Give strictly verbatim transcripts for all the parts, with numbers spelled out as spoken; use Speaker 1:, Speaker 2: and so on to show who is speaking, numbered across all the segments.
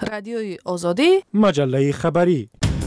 Speaker 1: رادیوی آزادی،
Speaker 2: مجله خبری.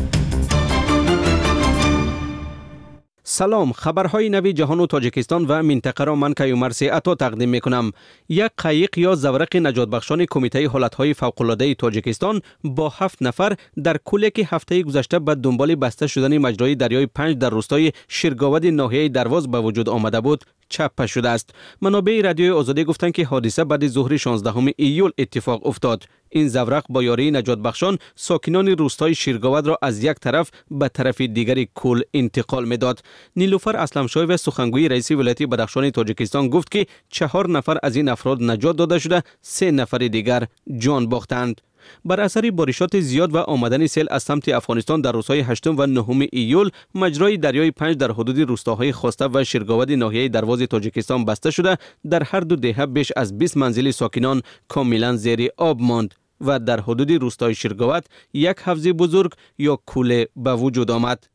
Speaker 3: سلام، خبرهای نوی جهان و تاجیکستان و منطقه را من کیومرث عطا تقدیم میکنم. یک قایق یا زورق نجات بخشان کمیته حالتهای فوق‌العاده تاجیکستان با هفت نفر در کولک هفته گذشته به دنبال بسته شدن مجرای دریای پنج در روستای شیرگاود ناحیه درواز به وجود آمده بود چپ شده است. منابع رادیوی آزادی گفتند که حادثه بعد ظهر شانزدهم ایول اتفاق افتاد. این زورق با یاری نجات بخشان ساکنان روستای شیرگاود را از یک طرف به طرف دیگری کول انتقال میداد. نیلوفر اسلمشاه و سخنگوی رئیس ولایت بدخشان تاجیکستان گفت که چهار نفر از این افراد نجات داده شده، سه نفر دیگر جان باختند. بر اثر بارشات زیاد و آمدن سیل از سمت افغانستان در روزهای هشتم و نهم ایول مجرای دریای پنج در حدود روستاهای خواسته و شیرگاود ناحیه درواز تاجیکستان بسته شده، در هر دو دهه بیش از بیست منزل ساکنان کاملا زیر آب ماند و در حدود روستای شیرگاود یک حوض بزرگ یا کوله به وجود آمد.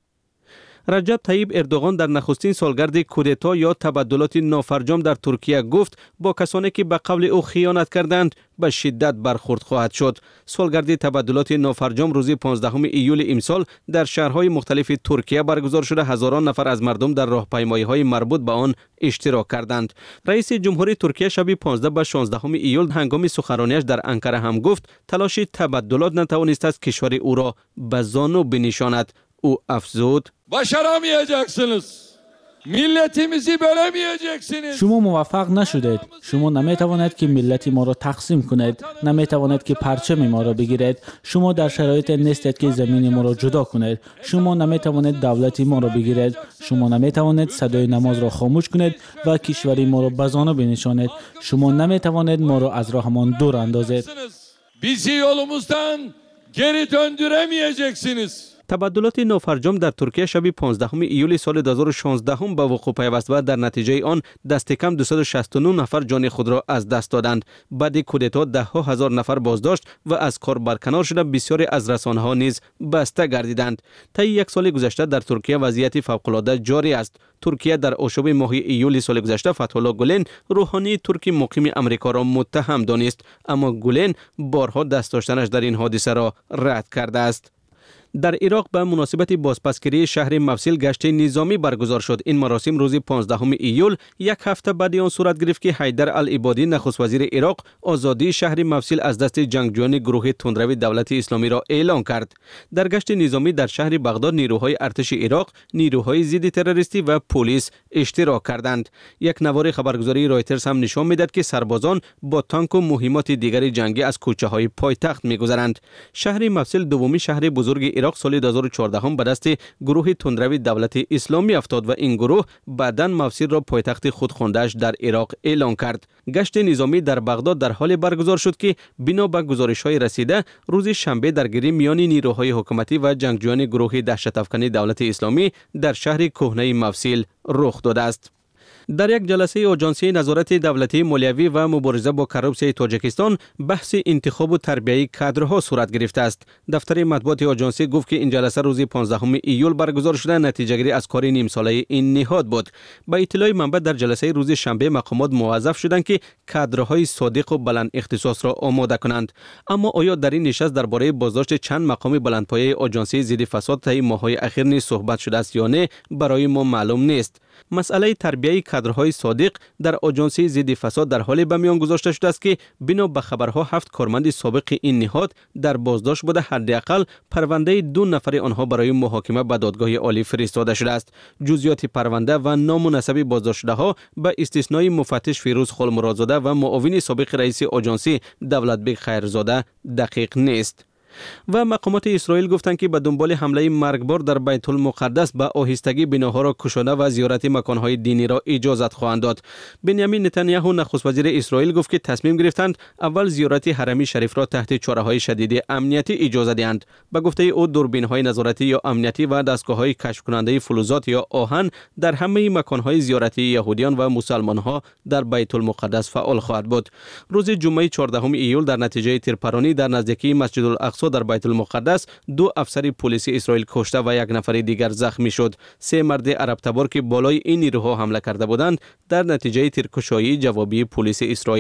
Speaker 3: رجب طیب اردوغان در نخستین سالگرد کودتا یا تبدلات نافرجام در ترکیه گفت با کسانی که به قول او خیانت کردند به شدت برخورد خواهد شد. سالگرد تبدلات نافرجام روز پانزدهم ایول امسال در شهرهای مختلف ترکیه برگزار شده. هزاران نفر از مردم در راهپیمایی‌های مربوط به آن اشتراک کردند. رئیس جمهوری ترکیه شب پانزده و شانزدهم ایول هنگام سخنرانیش در انقره هم گفت تلاش تبدلات نتوانسته است کشور او را به زانو بنشاند. او افزود
Speaker 4: başaramayacaksınız. milletimizi bölemeyeceksiniz.
Speaker 5: شما موفق نشدید. شما نمیتوانید که ملت ما را تقسیم کنید. نمیتوانید که پرچم ما را بگیرید. شما در شرایط نیستید که زمین ما را جدا کنید. شما نمیتوانید دولت ما را بگیرید. شما نمیتوانید صدای نماز را خاموش کنید و کشوری ما را به زانو بنشانید. شما نمیتوانید ما را از راهمان دور اندازید.
Speaker 4: bizi yolumuzdan geri döndüremeyeceksiniz.
Speaker 3: تبدلات نافرجام در ترکیه شب پانزدهم ایول سال دو هزار و شانزده هم به وقوع پیوست و در نتیجه آن دست کم دویست و شصت و نه نفر جان خود را از دست دادند. بعد کودتا ده ها هزار نفر بازداشت و از کار برکنار شده، بسیاری از رسانه ها نیز بسته گردیدند. طی یک سال گذشته در ترکیه وضعیت فوق‌العاده جاری است. ترکیه در آشوب ماه ایول سال گذشته فتح‌الله گولن روحانی ترکی مقیم امریکا را متهم دانست، اما گولن بارها دست داشتنش در این حادثه را رد کرده است. در عراق به مناسبت بازپسگیری شهر موصل گشت نظامی برگزار شد. این مراسم روز پانزدهم ایول یک هفته بعد آن صورت گرفت که حیدر العبادی نخست وزیر عراق آزادی شهر موصل از دست جنگجویان گروه تندروی دولت اسلامی را اعلان کرد. در گشت نظامی در شهر بغداد نیروهای ارتش عراق، نیروهای ضد تروریستی و پلیس اشتراک کردند. یک نوار خبرگزاری رایترز هم نشان میداد که سربازان با تانک و مهمات دیگر جنگی از کوچه‌های پایتخت می‌گذرند. شهر موصل دومین شهر بزرگ عراق سال دو هزار و چهارده هم به دست گروه تندروی دولت اسلامی افتاد و این گروه بعداً موصل را پایتخت خود خوانده‌اش در عراق اعلان کرد. گشت نظامی در بغداد در حال برگزار شد که بنا به گزارش‌های رسیده روز شنبه درگیری میان نیروهای حکومتی و جنگجویان گروه دهشت‌افکنی دولت اسلامی در شهر کهنه موصل رخ داده است. در یک جلسه آژانسی نظارت دولتی مالیوی و مبارزه با کراپسیون تاجیکستان بحث انتخاب و تربیت کادرها صورت گرفته است. دفتر مطبوعات آژانسی گفت که این جلسه روز پانزدهم ایول برگزار شده نتیجه گیری از کار نیم ساله این نهاد بود. با اطلاع منبع در جلسه روز شنبه مقامات موظف شدند که کادرهای صادق و بلند اختصاص را آماده کنند. اما آیا در این نشست درباره بازداشت چند مقام بلندپایه آژانسی ضد فساد طی ماه‌های اخیر نیز صحبت شده است یا نه برای ما معلوم نیست. مسئله تربیت کادرهای صادق در آژانسی ضد فساد در حال به میان گذاشته شده است که بنا به خبرها هفت کارمند سابق این نهاد در بازداشت بوده. حداقل پرونده دو نفر آنها برای محاکمه به دادگاه عالی فرستاده شده است. جزئیات پرونده و نام و نسب بازداشت شده ها به استثنای مفتش فیروز خالمرادزاده و معاون سابق رئیس آژانسی دولتبگ خیرزاده دقیق نیست. و مقامات اسرائیل گفتند که به دنبال حمله مرگبار در بیت المقدس به آهستگی بناها را کشانده و زیارت مکانهای دینی را اجازت خواهند داد. بنیامین نتانیاهو نخست وزیر اسرائیل گفت که تصمیم گرفتند اول زیارت حرم شریف را تحت چاره‌های شدید امنیتی اجازه دهند. به گفته او دوربین‌های نظارتی یا امنیتی و دستگاه‌های کشف کننده فلزات یا آهن در همه مکانهای زیارتی یهودیان و مسلمان‌ها در بیت المقدس فعال خواهد بود. روز جمعه چهاردهم ایول در نتیجه تیرپرانی در نزدیکی مسجد الاقصی در بیت المقدس دو افسر پلیس اسرائیل کشته و یک نفر دیگر زخمی شد. سه مرد عرب تبار که بالای این نیروها حمله کرده بودند در نتیجه تیرکشایی جوابی پلیس اسرائیل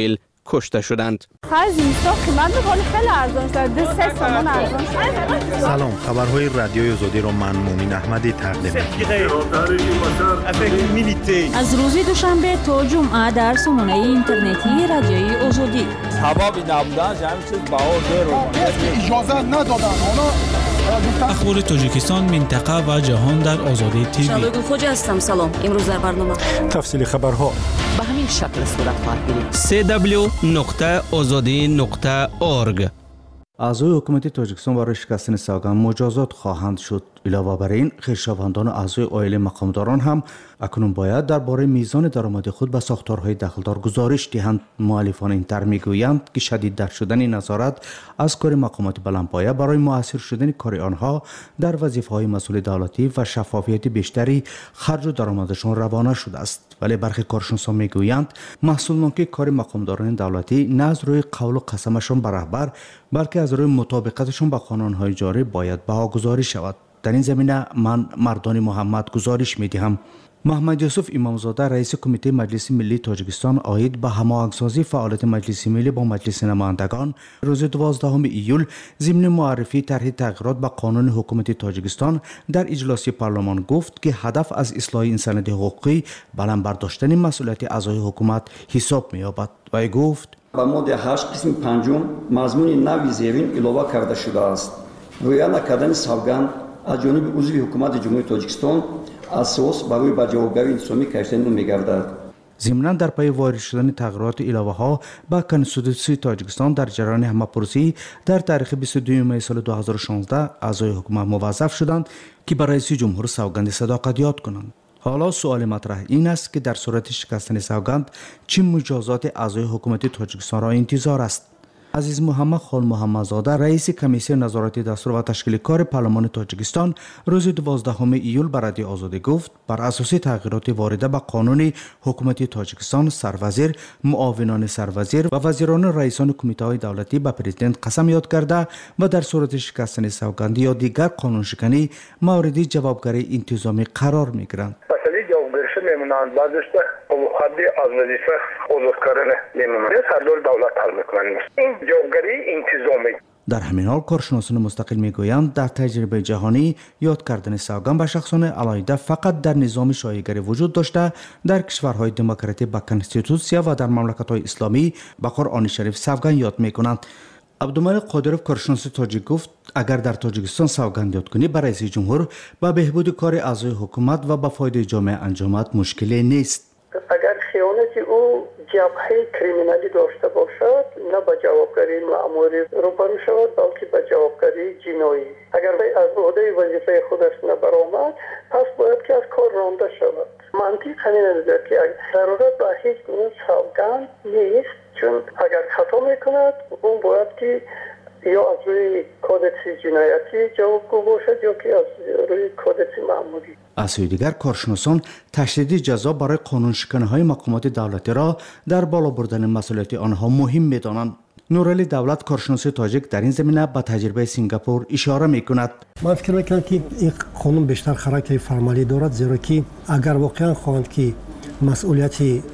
Speaker 3: کشته شدند.
Speaker 1: سلام، خبرهای رادیوی آزادی را من مومن احمدی تقدیم می‌کنم.
Speaker 2: از روز دوشنبه تا جمعه در سامانه اینترنتی رادیوی آزادی.
Speaker 6: حبابی نبودن جمعی چیز بهار رو
Speaker 7: اجازه ندادن.
Speaker 8: اخبار تاجیکستان، منطقه و جهان در آزادی تیوی.
Speaker 2: شبگو خوجا هستم. سلام. امروز در برنامه
Speaker 1: تفصیل خبرها
Speaker 2: به همین شکل صورت خواهد گرفت.
Speaker 3: سی دبلیو نقطه آزادی نقطه اورگ.
Speaker 9: اعضای حکومت تاجیکستان برای شکستن سوگند مجازات خواهند شد. علاوه بر این، خویشاوندان و اعضای عائله مقامداران هم اکنون باید درباره میزان درآمد خود به ساختارهای دخلدار گزارش دهند. مؤلفان این طرح میگویند که شدیدتر شدن نظارت از کار مقامات بلندپایه برای مؤثر شدن کار آنها در وظیفه‌های مسئول دولتی و شفافیت بیشتری خرج و درآمدشان روانه شده است. ولی برخی کارشناسان میگویند محصولناکی کار مقامداران دولتی نه از روی قول و قسمشان به رهبر بلکه از روی مطابقتشان با قانون‌های جاری باید بهاگذاری شود. در این زمینه من مردان محمد گزارش می‌دهم. محمد یوسف امامزاده رئیس کمیته مجلس ملی تاجیکستان عاید به هماهنگسازی فعالیت مجلس ملی با مجلس نمایندگان روز دوازدهم ایول ضمن معرفی طرح تغییرات به قانون حکومت تاجیکستان در اجلاس پارلمان گفت که هدف از اصلاح این سند حقوقی بلند برداشتن مسئولیت اعضای حکومت حساب می‌یابد. و گفت
Speaker 10: با ماده هشت قسم پنجم مضمون نوی زیرین اضافه کرده شده است. رویا نکردن سوگند از جانب عضو حکومت جمهوری تاجیکستان اساس برای به جوابگری انتظامی کشیدن می‌گردد.
Speaker 9: ضمناً در پی وارد شدن تغییرات علاوه ها به کنستیتوسی تاجیکستان در جریان همه‌پرسی در تاریخ بیست و دوم می سال دو هزار و شانزده اعضای حکومت موظف شدند که برای رئیس جمهور سوگند صداقت یاد کنند. حالا سوال مطرح این است که در صورت شکستن سوگند چه مجازات اعضای حکومت تاجیکستان را انتظار است. عزیز محمد خان محمدزاده رئیس کمیسیون نظارت دستور و تشکیل کار پارلمان تاجیکستان روز دوازدهم ایول به رادیو آزادی گفت بر اساس تغییرات وارده به قانون حکومت تاجیکستان سروزیر، معاونان سروزیر و وزیران رئیسان کمیته‌های دولتی به پرزیدنت قسم یاد کرده و در صورت شکستن سوگند یا دیگر قانون شکنی مورد جوابگری انتظامی قرار می‌گیرند.
Speaker 7: میمونند بعضش حدی از وظیفه عضو کردن میمونند سردار دولت حل میکنند. این جوابگری انتظامی.
Speaker 9: در همین حال کارشناسان مستقل میگویند در تجربه جهانی یاد کردن سوگند به شخصان علیحده فقط در نظام شایع‌گری وجود داشته. در کشورهای دموکراتیک با کنستیتوسیا و در مملکت‌های اسلامی به قرآن شریف سوگند یاد میکنند. عبدالملک قادروف کارشناس تاجیک گفت اگر در تاجیکستان سوگند یاد کنی برای رئیس جمهور با بهبود کار اعضای حکومت و با فایده جامعه انجامد مشکلی نیست.
Speaker 11: اگر خیانت او جبهه کریمینالی داشته باشد نه به جوابگری معمولی روبرو شود بلکه به جوابگری جنایی. اگر از عهده وظیفه خودش نبرآمد پس باید که از کار رانده شود. منطق همین است که ضرورت به هیچ گونه سوگند نیست، چون اگر خطا میکند اون باید که یا از روی کودکس جنایتی جوابگو باشد یا که از روی کودکس معمولی.
Speaker 9: از سوی دیگر کارشناسان تشدید جزا برای قانونشکنی‌های مقامات دولتی را در بالا بردن مسئولیت آنها مهم می‌دانند. نورعلی دولت کارشناس تاجیک در این زمینه به تجربه سینگاپور اشاره می‌کند.
Speaker 12: من فکر می‌کنم که این قانون بیشتر خاراکتر فرمالی دارد، زیرا که اگر واقعا خواهند که مسئولیت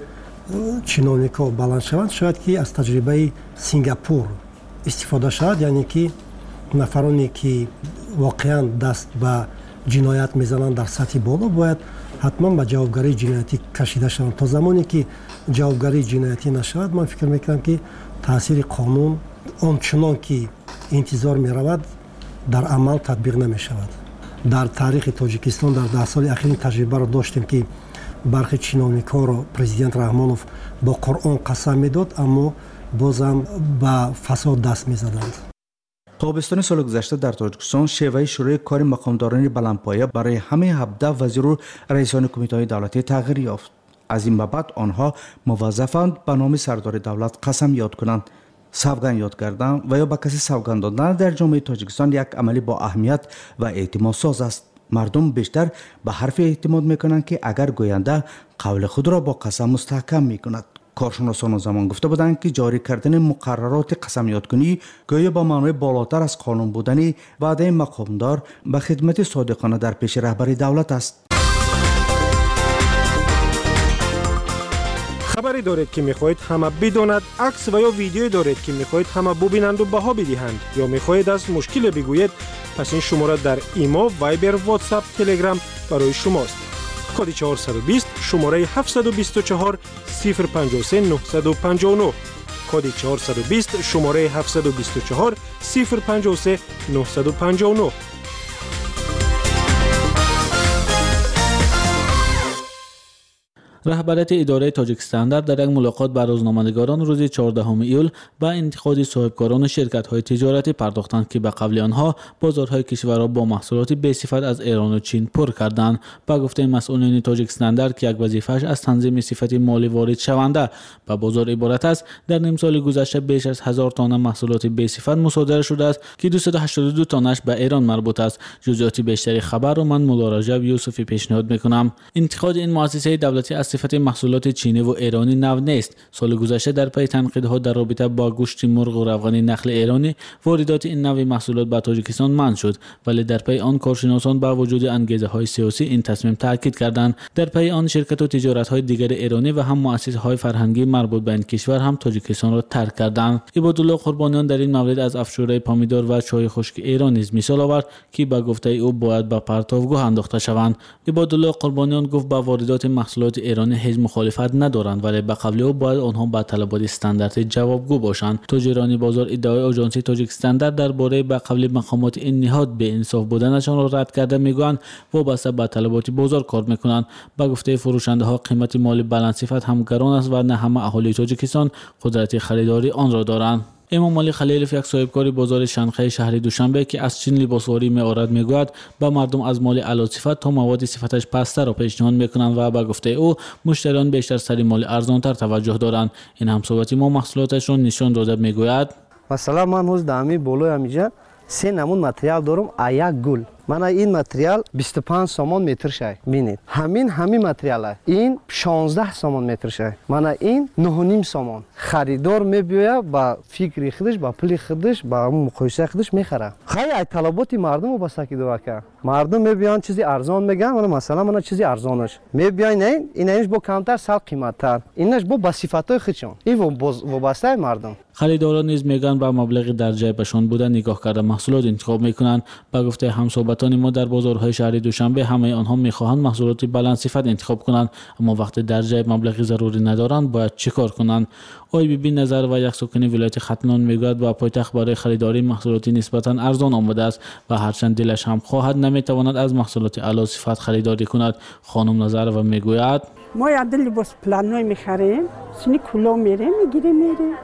Speaker 12: чиновников баланд шаванд, шояд ки аз таҷрибаи Сингапур истифода шавад, яъне ки нафароне ки воқеан даст ба ҷиноят мезананд дар сатҳи боло бояд ҳатман ба ҷавобгарии ҷиноятӣ кашида шаванд. То замоне ки ҷавобгарии ҷиноятӣ нашавад, ман фикр мекунам ки таъсири қонун ончунон ки интизор меравад дар амал татбиқ намешавад. дар таърихи Тоҷикистон дар даҳ соли ахирин таҷрибаро доштем ки برخی чиновникҳо ро президент Раҳмонов бо Қуръон қасам медод, аммо бозам ба фасод даст мезаданд.
Speaker 9: تابستان سال گذشته در تاجیکستان شیوه شروع کار مقامداران بلندپایه برای همه هفده وزیر و رئیسان کمیته‌های دولتی تغییر یافت. از این بعد آنها موظفند به نام سردار دولت قسم یاد کنند. سوگند یاد کردن و یا به کسی سوگند دادن در جامعه تاجیکستان یک عملی با اهمیت و اعتماد ساز است. مردم بیشتر به حرف اعتماد میکنند که اگر گوینده قول خود را با قسم مستحکم میکند. کارشناسان زمان گفته بودند که جاری کردن مقررات قسم یادکنی گویا با معنای بالاتر از قانون بودن وعده مقامدار به خدمت صادقانه در پیش رهبری دولت است.
Speaker 13: خبری دارید که میخواهید همه بداند، عکس و یا ویدیویی دارید که میخواهید همه ببینند و بها بدهند، یا میخواهید از مشکل بگویید، پس این شماره در ایما، وایبر، واتساپ، تلگرام برای شماست. کد چهارصد و بیست شماره هفتصد و بیست و چهار صفر پنجاه و سه نهصد و پنجاه و نه. کد چهارصد و بیست شماره هفتصد و بیست و چهار صفر پنجاه و سه نهصد و پنجاه و نه.
Speaker 5: رهبریت اداره تاجیکستان در یک ملاقات با روزنامه‌نگاران روز چهاردهم ایول با انتقاد صاحبکاران شرکت‌های تجارتی پرداختند که به قبل آنها بازارهای کشور را با محصولات بی‌صفت از ایران و چین پر کردند. با گفته مسئولین تاجیکستان در که یک وظیفه‌اش از تنظیم صفت مالی وارد شونده به بازار عبارت است، در نیم سال گذشته بیش از هزار تن محصولات بی‌صفت مصادره شده است که دویست و هشتاد و دو تنش به ایران مربوط است. جزئیات بیشتری خبر را من مولا رجب یوسفی پیشنهاد می‌کنم. انتقاد این مؤسسه دولتی از صفت محصولات چینی و ایرانی نو نیست. سال گذشته در پی تنقیدها در رابطه با گوشت مرغ و روغن نخل ایرانی واردات این نوع محصولات به تاجیکستان منع شد، ولی در پی آن کارشناسان با وجود انگیزه‌های سیاسی این تصمیم تاکید کردند. در پی آن شرکت و تجارت‌های دیگر ایرانی و هم مؤسسه‌های فرهنگی مربوط به این کشور هم تاجیکستان را ترک کردند. عبادالله قربانیان در این مورد از افشوره پامیدار و چای خشک ایران نیز مثال آورد که به گفته او باید به پرتابگاه انداخته شوند. عبادالله قربانیان گفت با واردات محصولات ایرانی هیچ مخالفت ندارند، ولی به قبل او باید آنها با طلبات استانداردی جوابگو باشند. تاجران بازار ادعای آژانس تاجیکستان درباره به قبل مقامات این نهاد به انصاف بودنشان را رد کرده میگویند وابسته به طلبات بازار کار میکنند. با گفته فروشنده ها قیمت مالی بلند صفت هم گران است و نه همه اهالی تاجیکستان قدرت خریداری آن را دارند. امام علی خلیلوف یک صاحبکار بازار شنخه شهر دوشنبه که از چین لباسواری می‌آورد میگوید با مردم از مال اعلی صفت تا مواد صفتش پست‌تر را پیشنهاد میکنند و با گفته او مشتریان بیشتر سر مال ارزانتر توجه دارند. این همصحبتی ما محصولاتش را نشان داده میگوید
Speaker 14: مثلا من روز دامی بالای همینجا سه نمون متریال دارم، یک گل من این متریال بیست و پنج سومون متر شه ببینید، همین همین متریال این شانزده سومون متر شه، من این نه و نیم سومون. خریدار میبیه با فکر خودش با پول خودش با مقایسه خودش میخره. خیلی طلبات مردم رو بسته کی دو که مردم میبیان چیزی ارزان میگن، من مثلا من چیزی ارزانش میبیان این اینش با کمتر سال قیمتتر، اینش با بصفتای خودشون این وابسته مردم.
Speaker 5: خریداران نیز میگن با مبلغ در جیبشان بوده نگاه کرده محصولات انتخاب میکنند. با گفته همصحبتان ما در بازارهای شهر دوشنبه همه آنها میخواهند محصولات بلند صفت انتخاب کنند، اما وقتی در جیب مبلغی ضروری ندارند باید چیکار کنند؟ آی بی بی نظر و یک ساکن ولایت ختنان میگوید با پایتخت برای خریداری محصولات نسبتا ارزان آمده است و هرچند دلش هم خواهد نمیتواند از محصولات اعلی صفت خریداری کند. خانم نظر و میگوید
Speaker 15: ما یاد لباس پلانوی میخریم، سینی کلاه میریم میگیریم میریم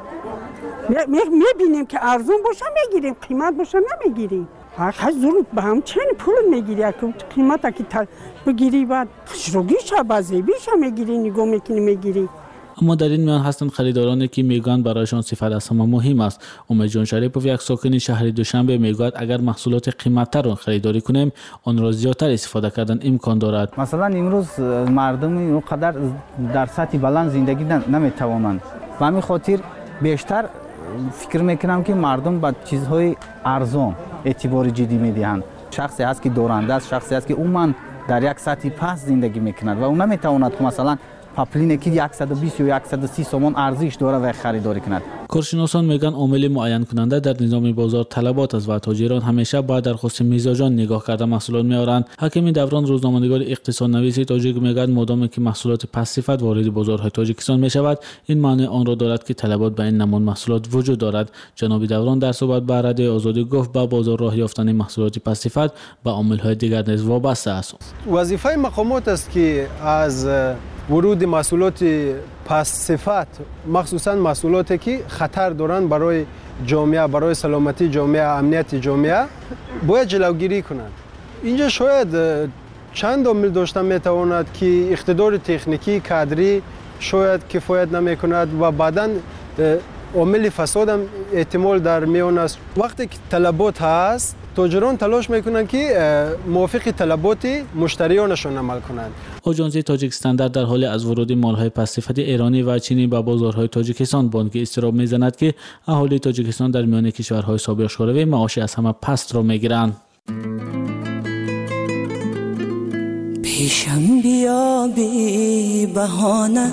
Speaker 15: میبینیم که ارزان باشه میگیریم، قیمت باشه نمیگیریم. هر زور به هم چین پول میگیری که قیمت که بگیری بعد خشروگی شه بازی بیشه میگیری نگاه میکنی میگیری.
Speaker 5: اما در این میان هستند خریدارانی که میگویند برایشان صفت از همه مهم است. امید جان شریفوف یک ساکن شهر دوشنبه میگوید اگر محصولات قیمتتر را خریداری کنیم آن را زیادتر استفاده کردن امکان دارد.
Speaker 16: مثلا امروز مردم اینقدر در سطح بلند زندگی نمیتوانند و همین خاطر بیشتر فکر میکنم که مردم با چیزهای ارزان اعتبار جدی میدهند. شخصی هست که دورنده است، شخصی هست که اون من در یک سطح پست زندگی میکند و اون نمیتواند که مثلا پاپلینه که صد و بیست یا صد و سی سومون ارزش داره و خریداری کند.
Speaker 5: کارشناسان میگن عامل معین کننده در نظام بازار طلبات است و تاجران همیشه باید در خصوص میزاجان نگاه کرده محصولات میارند. حکیم دوران روزنامه‌نگار اقتصادنویس تاجیک میگه مادامی که محصولات پست صفت وارد بازارهای تاجیکستان میشود این معنی آن را دارد که طلبات به این نمون محصولات وجود دارد. جناب دوران در صحبت با رادیو آزادی گفت با بازار راه یافتن محصولات پست صفت با عامل‌های دیگر نیز وابسته است.
Speaker 17: وظیفه مقامات است که از ورود محصولات پست صفت مخصوصا محصولاتی که خطر دارند برای جامعه، برای سلامتی جامعه، امنیت جامعه باید جلوگیری کنند. اینجا شاید چند عامل داشته میتواند که اقتدار تکنیکی کادری شاید کفایت نمیکند و بعداً عامل فساد هم احتمال در میان است. وقتی که طلبات هست تاجران تلاش میکنند که موافق طلبات مشتریانشان عمل کنند.
Speaker 5: آژانس تاجیکستان در حال از ورود مالهای پست صفت ایرانی و چینی به بازارهای تاجیکستان بانک استراب میزند که اهالی تاجیکستان در میان کشورهای سابق شوروی معاش از همه پست را میگیرند.
Speaker 18: پیشم بیا بی بهانه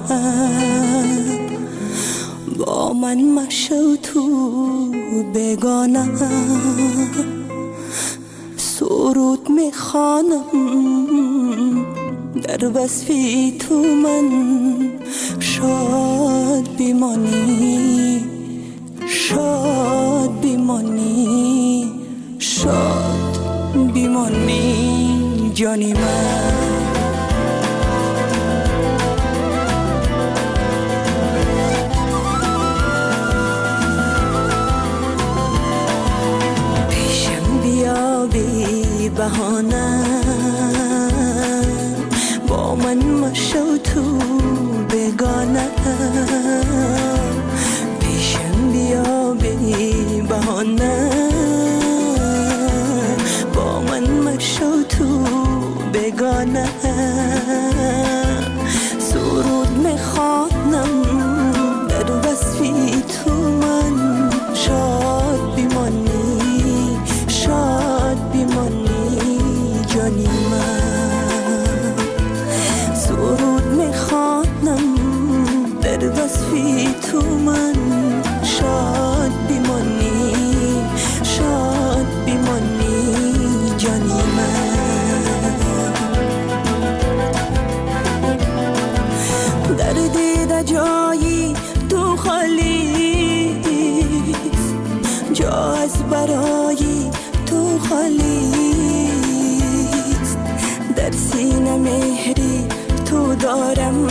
Speaker 18: با من مشو تو بگانه سرود میخوانم در وصفی تو من شاد بیمانی شاد بیمانی شاد بیمانی جانی من پیشم بیا بی بهانه با من مشو تو بگانه پیشم بیا بی بهانه با من مشو تو بگانه سرود میخوانم در وصفی تو من شاد بیمانی شاد بیمانی جانی من سرود میخوانم در وصفی تو من شاد بیمانی شاد بیمانی جانی من در دیده جایی تو خالی جا از برای تو خالی در سینه مهری تو دارم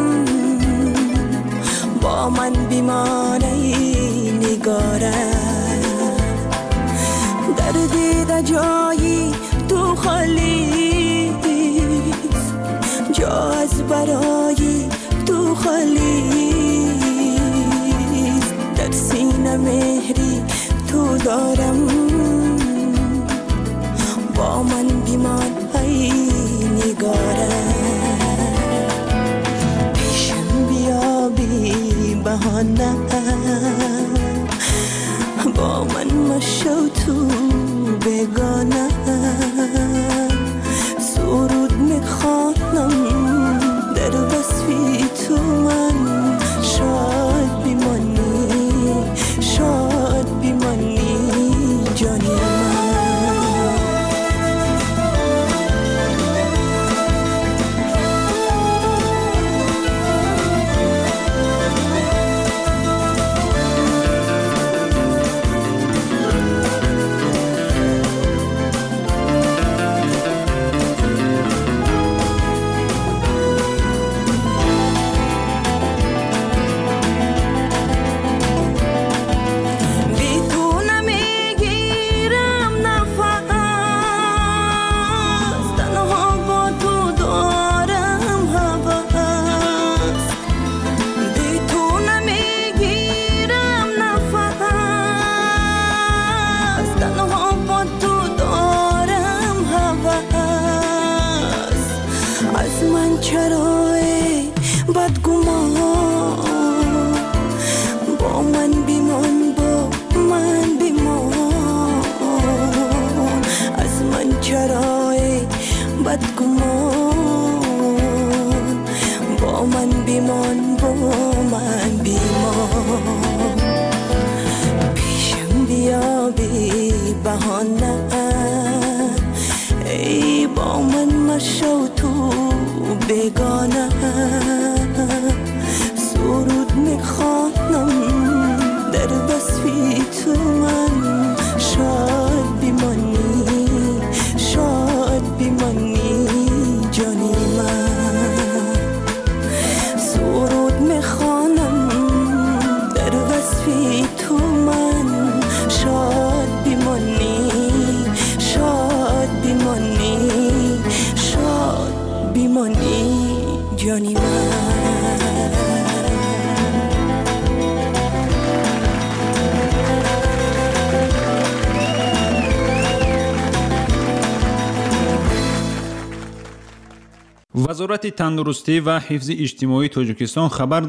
Speaker 18: با من بیمانه نگاره در دیده جایی تو خالی جا از برای تو خالی در سینه مهری تو دارم با من بیمان های نگاره پیشم بیا بی بهانه با من مشو تو بگانه سرود میخوانم در وصفی تو من شاد بیمانی شاد بیمانی جانی من ای با من مشو تو بگانه سرود میخوانم در وصفی تو من شاد بیمانی شاد بیمانی جانی من سرود میخوانم در وصفی تو من شاد بیمانی شاد بیمانی شاد بیمانی جانی من
Speaker 19: وزارت تندرستی و حفظ اجتماعی تاجیکستان خبر داد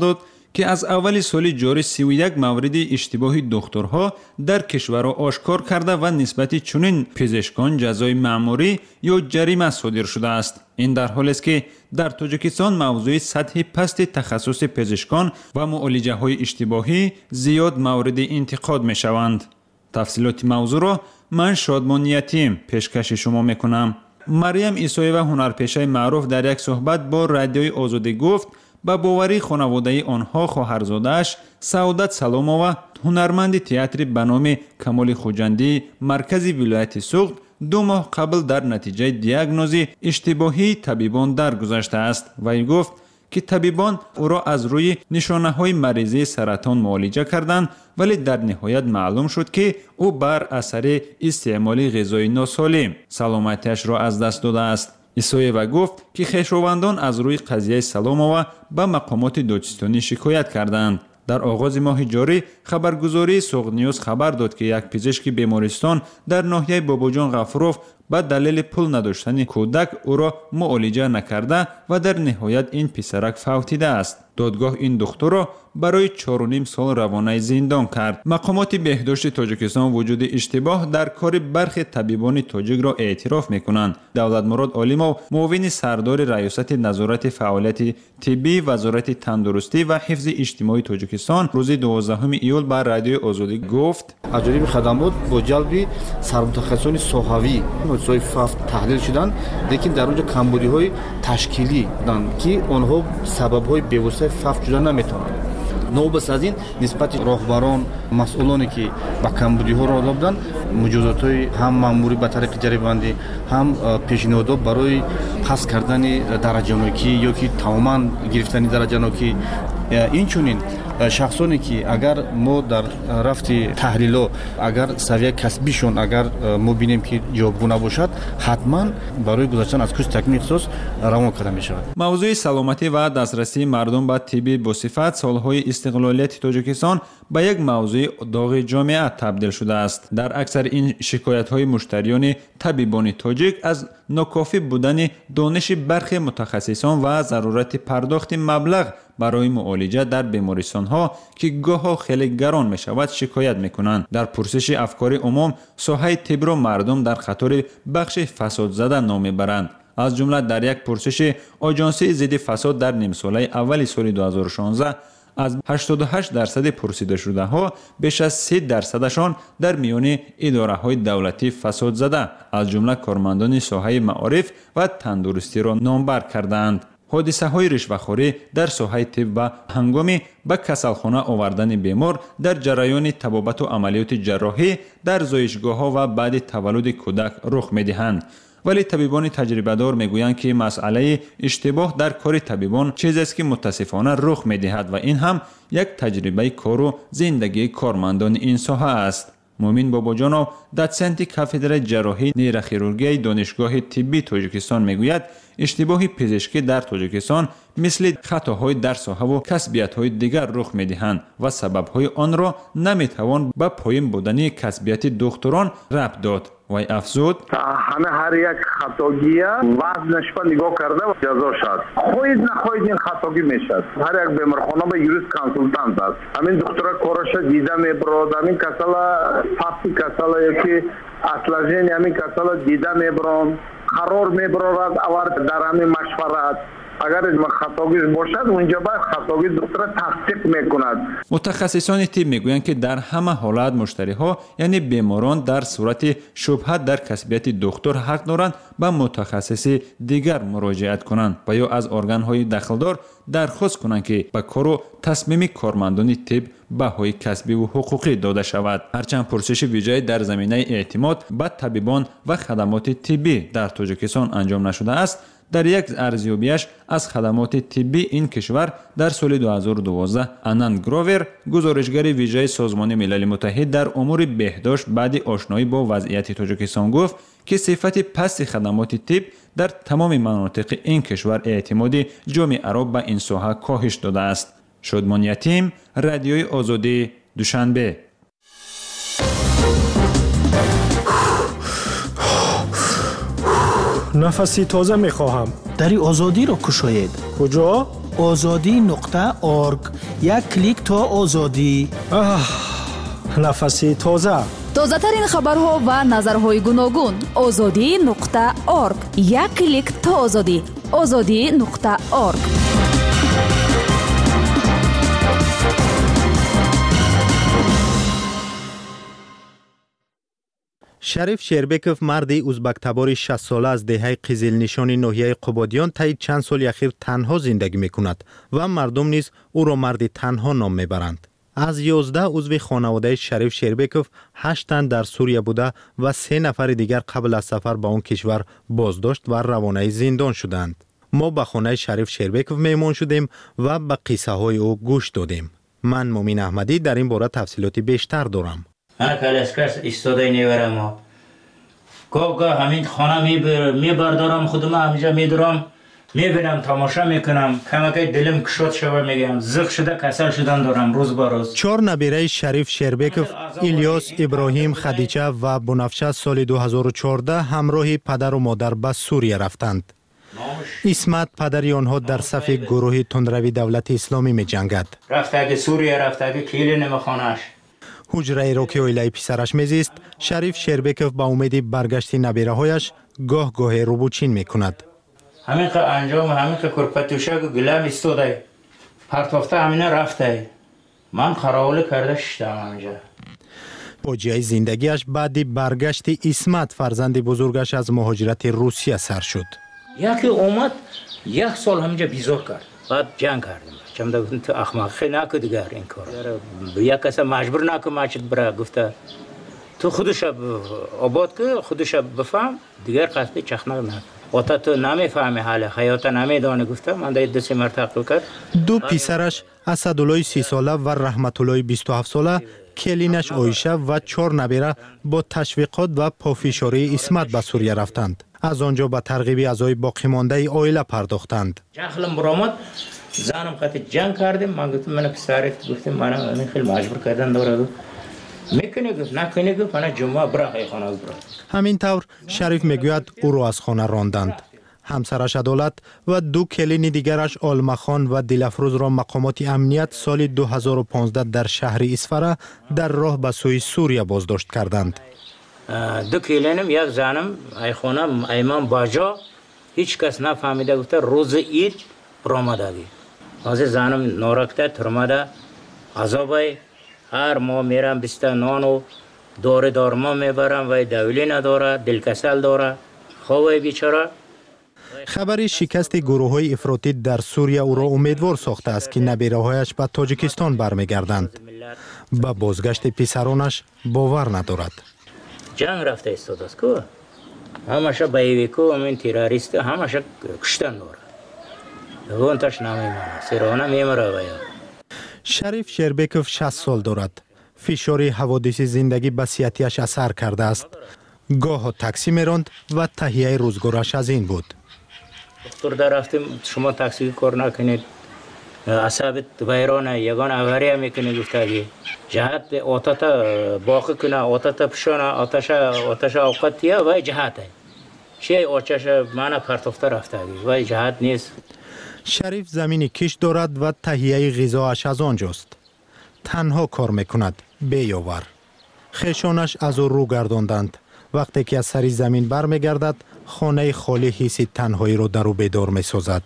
Speaker 19: که از اول سال جاری سی و یک مورد اشتباه دکترها در کشور آشکار کرده و نسبت چنین پزشکان جزای مأموری یا جریمه صادر شده است. این در حالی است که در تاجیکستان موضوع سطح پست تخصص پزشکان و معالجه های اشتباهی زیاد مورد انتقاد می شوند. تفصیلات موضوع را من شادمان یتیم پیشکش شما می کنم. مریم عیسایی‌وا هنرپیشه معروف در یک صحبت با رادیوی آزادی گفت با باوری خانواده آنها خواهرزاده‌اش سعادت سلامова هنرمند تئاتر به نام کمال خوجندی مرکزی ولایت سوغد دو ماه قبل در نتیجه دیاگنوز اشتباهی طبیبان درگذشته است. وی گفت که طبیبان او را از روی نشانه‌های مریضی سرطان معالجه کردند، ولی در نهایت معلوم شد که او بر اثر استعمال غذای ناسالم سلامتیش را از دست داده است. عیسایی‌وا گفت که خویشاوندان از روی قضیه سلامова به مقامات دادستانی شکایت کردند. در آغاز ماه جاری خبرگزاری سوغد نیوز خبر داد که یک پزشک بیمارستان در ناحیه باباجان غفروف به دلیل پول نداشتن کودک او را معالجه نکرده و در نهایت این پسرک فوتیده است. دادگاه این دختر را برای چهار و نیم سال روانه زندان کرد. مقامات بهداشت تاجیکستان وجود اشتباه در کار برخی طبیبان تاجیک را اعتراف میکنند. دولتمراد عالمov معاون سردار ریاست نظارت فعالیت طبی وزارت تندرستی و حفظ اجتماعی تاجیکستان روز دوازدهم ایول بر رادیو آزادی گفت
Speaker 20: اجرای خدمات با جلب سرمتخصصان صحوی موضوع ففت تحلیل شدند، لیکن در اونجا کمبودی‌های تشکیلی دارند که آنها سبب‌های بی‌واسطه ففت شدن نمی‌توانند. نوبت از این نسبت راهبران مسئولانی که با کمبودی‌ها را دادند مجازات‌های هم مأموری به طریق جریمه‌بندی هم پیشنهادات برای پس کردن درجه نوکی یا که تماماً گرفتن درجه نوکی این چونین شخصانی که اگر ما در رفت تحلیل اگر سویه کسبیشون اگر ما بینیم که جوابگو نباشد حتما برای گذشتن از کورس تکمیل اختصاص روان کرده می شود.
Speaker 19: موضوع سلامتی و دسترسی مردم به طب با صفت سالهای استقلالیت تاجیکستان به یک موضوع داغ جامعه تبدیل شده است. در اکثر این شکایت های مشتریان طبیبان تاجیک از ناکافی بودن دانش برخی متخصصان و ضرورت پرداخت مبلغ برای معالجه در بیمارستان ها که گاه خیلی گران می شود شکایت می کنند. در پرسش افکار عموم ساحه طب را مردم در خطر بخش فساد زده نام میبرند. از جمله در یک پرسش آژانسی ضد فساد در نیم ساله اول سال دو هزار و شانزده از هشتاد و هشت درصد پرسیده شده ها بیش از سی درصدشان در میان اداره های دولتی فساد زده از جمله کارمندان ساحه معارف و تندرستی را نامبر کردند. حادثه های رشوه‌خوری در ساحه طب و هنگام به کسلخانه آوردن بیمار در جریان طبابت و عملیات جراحی در زایشگاه ها و بعد تولد کودک رخ می دهند. ولی طبیبان تجربه دار می گویند که مسئله اشتباه در کار طبیبان چیزی است که متاسفانه رخ می دهد و این هم یک تجربه کار و زندگی کارمندان این ساحه است. مومن باباجانو داتسنت کافدرای جراحی نیروخیروژی دانشگاه طبی تاجیکستان میگوید اشتباه پزشکی در تاجیکستان مثل خطاهای در ساحه و کسبیت‌های دیگر رخ می‌دهند و سبب‌های آن را نمی‌توان به پایین بودن کسبیت دکتران ربط داد. وی افزود
Speaker 7: همه هر یک خطاگی وزنش را نگاه کرده و جزا شد. خواهید نخواهید این خطاگی میشد. هر یک بیمارخانه به یوریست کنسولتانت است. همین دکتر کارش دیده میبرد. همین کسالا فاپی کسالا یکی اصلاجین همین کسالا دیده میبرد. قرار میبرد آورد در همین مشورت. اگر خطاگیش باشد اونجا باید خطاگی دکتر تحقیق میکند.
Speaker 19: متخصصان طب میگویند که در همه حالت مشتری ها یعنی بیماران در صورت شبهه در کسبیت دکتر حق دارند به متخصص دیگر مراجعت کنند و یا از ارگان های دخلدار درخواست کنند که به کار و تصمیم کارمندان طب بهای کسبی و حقوقی داده شود. هرچند پرسش ویژه‌ای در زمینه اعتماد به طبیبان و خدمات طبی در تاجیکستان انجام نشده است، در یک ارزیابیش از خدمات طبی این کشور در سال دو هزار و دوازده آنند گروور گزارشگر ویژه سازمان ملل متحد در امور بهداشت بعد آشنایی با وضعیت تاجیکستان گفت که صفت پست خدمات طب در تمام مناطق این کشور اعتماد جامعه را به این ساحه کاهش داده است. شادمان یتیم، رادیوی آزادی، دوشنبه.
Speaker 13: نفسی تازه میخواهم.
Speaker 21: دری آزادی را کشاید.
Speaker 13: کجا؟
Speaker 21: озодӣ нуқта орг. як клик то озодӣ.
Speaker 13: нафаси тоза.
Speaker 2: тозатарин хабарҳо ва назарҳои гуногун. озодӣ нуқта орг. як клик то озодӣ. озодӣ нуқта орг.
Speaker 1: шариф шербеков марди ӯзбактабори шаст сола аз деҳаи қизилнишони ноҳияи қубодиён таи чанд соли ахир танҳо зиндагӣ мекунад ва мардум низ ӯро марди танҳо ном мебаранд. аз ёздаҳ узви хонаводаи Шариф Шербеков ҳашт тан дар Сурия буда ва се нафари дигар қабл аз сафар ба он кишвар боздошт ва равонаи зиндон шуданд. мо ба хонаи Шариф Шербеков меҳмон шудем ва ба қиссаҳои ӯ гӯш додем. ман Муъмин Аҳмадӣ дар ин бора тафсилоти бештар дорам.
Speaker 22: من کلاسکاس استادای نیورم ها گاه همین خانه میبردارم خودم همینجا میدارم میبینم تماشا میکنم کمکی دلم کشاد شوه میگم زخ شده کسل شدن دارم روز با روز.
Speaker 1: چهار نبیره شریف شربکوف الیاس، ابراهیم، خدیجه و بنفشه سال دو هزار و چهارده همراه پدر و مادر به سوریه رفتند. اسمت پدری آنها در صف گروه تندروی دولت اسلامی می جنگد.
Speaker 22: رفته که سوریه رفته که کیلی نمیخوانش.
Speaker 1: حجره را که اویلای پسرش میزیست، شریف شربکوف با امید برگشت نبیره‌هایش گاه گاه روبوچین میکند.
Speaker 22: همین که انجام همین که کرپتوشه که گلم استوده پرتافته همین رفته من خراوله کرده شدم همینجا.
Speaker 1: فاجعه زندگیش بعد برگشت اسمت فرزند بزرگش از مهاجرت روسیه سر شد.
Speaker 22: یکی اومد یک سال همینجا بیزار کرد بعد جنگ کردیم. چم داشتم تو اخماقی نکرد دیگر این کار. یک کس مجبور نکرد ماچت برای گفته تو خودش آباد که خودش بفهم دیگر قصد چخنه نکرد. وقتا تو نمیفهمی حال حیات نمیدانی گفته من در دو سه مرتبه کرد.
Speaker 1: دو پسرش اسدالله سی ساله و رحمت الله بیست و هفت ساله، کلینش عایشه و چهار نبیره با تشویقات و پافشاری اسمت به سوریه رفتند. از آنجا به ترغیب اعضای باقی مانده عائله پرداختند.
Speaker 22: جخلم برآمد زنم قطع جنگ کردیم من گفتم من پسرت گفتم من خیلی مجبور کردن داره میکنه گفت نکنه گفت من جمعه برای خانه برای.
Speaker 1: همین طور شریف میگوید او را از خانه راندند. همسرش عدالت و دو کلین دیگرش آلمه خان و دلفروز را مقامات امنیت سال دو هزار و پانزده در شهر اسفره در راه به سوی سوریه بازداشت کردند.
Speaker 22: دو کلینم یک زنم ای خانه ایمان باجا هیچ کس نفهمیده گفته روز عید برآمدگی. از زنم نارکته ترمده عذابای هر ماه میرم بیست نان و داره دارما میبرم و دولی نداره دلکسل داره خواه بیچاره.
Speaker 1: خبری شکست گروه های افراطی در سوریه او را امیدوار ساخته است که نبیره هایش به تاجیکستان برمیگردند. به بازگشت پسرانش باور ندارد.
Speaker 22: جنگ رفته استاد است که همشه بایویکو همین تیراریست همشه کشتن داره. دوانتاش نمیمانه سیرانه میمره باید.
Speaker 1: شریف شربکوف شصت سال دارد. فشار حوادث زندگی به صحتیش اثر کرده است. گاه تاکسی میراند و تهیه روزگارش از این بود.
Speaker 22: دکتر در رفتیم شما تاکسی کار نکنید. عصبت ویرانه یگان اوریه میکنه گفته جهت آتت باقی کنه آتت پشانه آتش آتش اوقاتیه و جهته. چه آتش منو پرتافته رفته و جهت نیست.
Speaker 1: شریف زمینی کش دارد و تهیه غذاش از آنجاست. تنها کار میکند بیاور. خیشانش از او رو گرداندند. وقتی که از سری زمین برمیگردد خانه خالی حس تنهایی رو در او بیدار میسازد.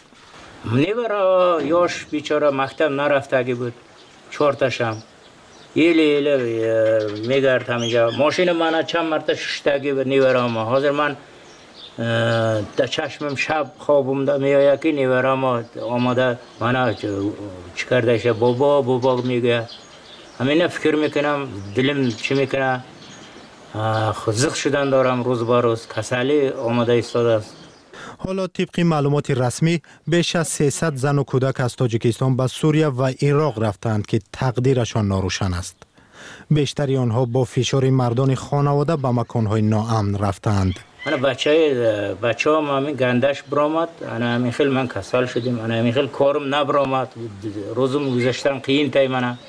Speaker 22: نیورا یاش بیچاره مکتب نرفتگی بود چهار تاشم ایلی ایلی میگرد همینجا ماشین من چند مرتبه ششتگی بود نیورا حاضر من در چشمم شب خوابم دا میآید که نیورم آماده من چی کرده شه بابا بابا میگه همین فکر میکنم دلم چی میکنه زخ شدن دارم روز با روز کسلی آماده ایستاده است.
Speaker 1: حالا طبق معلومات رسمی بیش از سیصد زن و کودک از تاجیکستان به سوریه و عراق رفتند که تقدیرشان ناروشن است. بیشتری آنها با فشار مردان خانواده به مکانهای ناامن رفتند.
Speaker 22: من بچه بچه هم همین گندش برآمد انا همین خیلی من کسل شدیم انا همین خیلی کارم نبرآمد روزم گذاشتم قیین تای منه.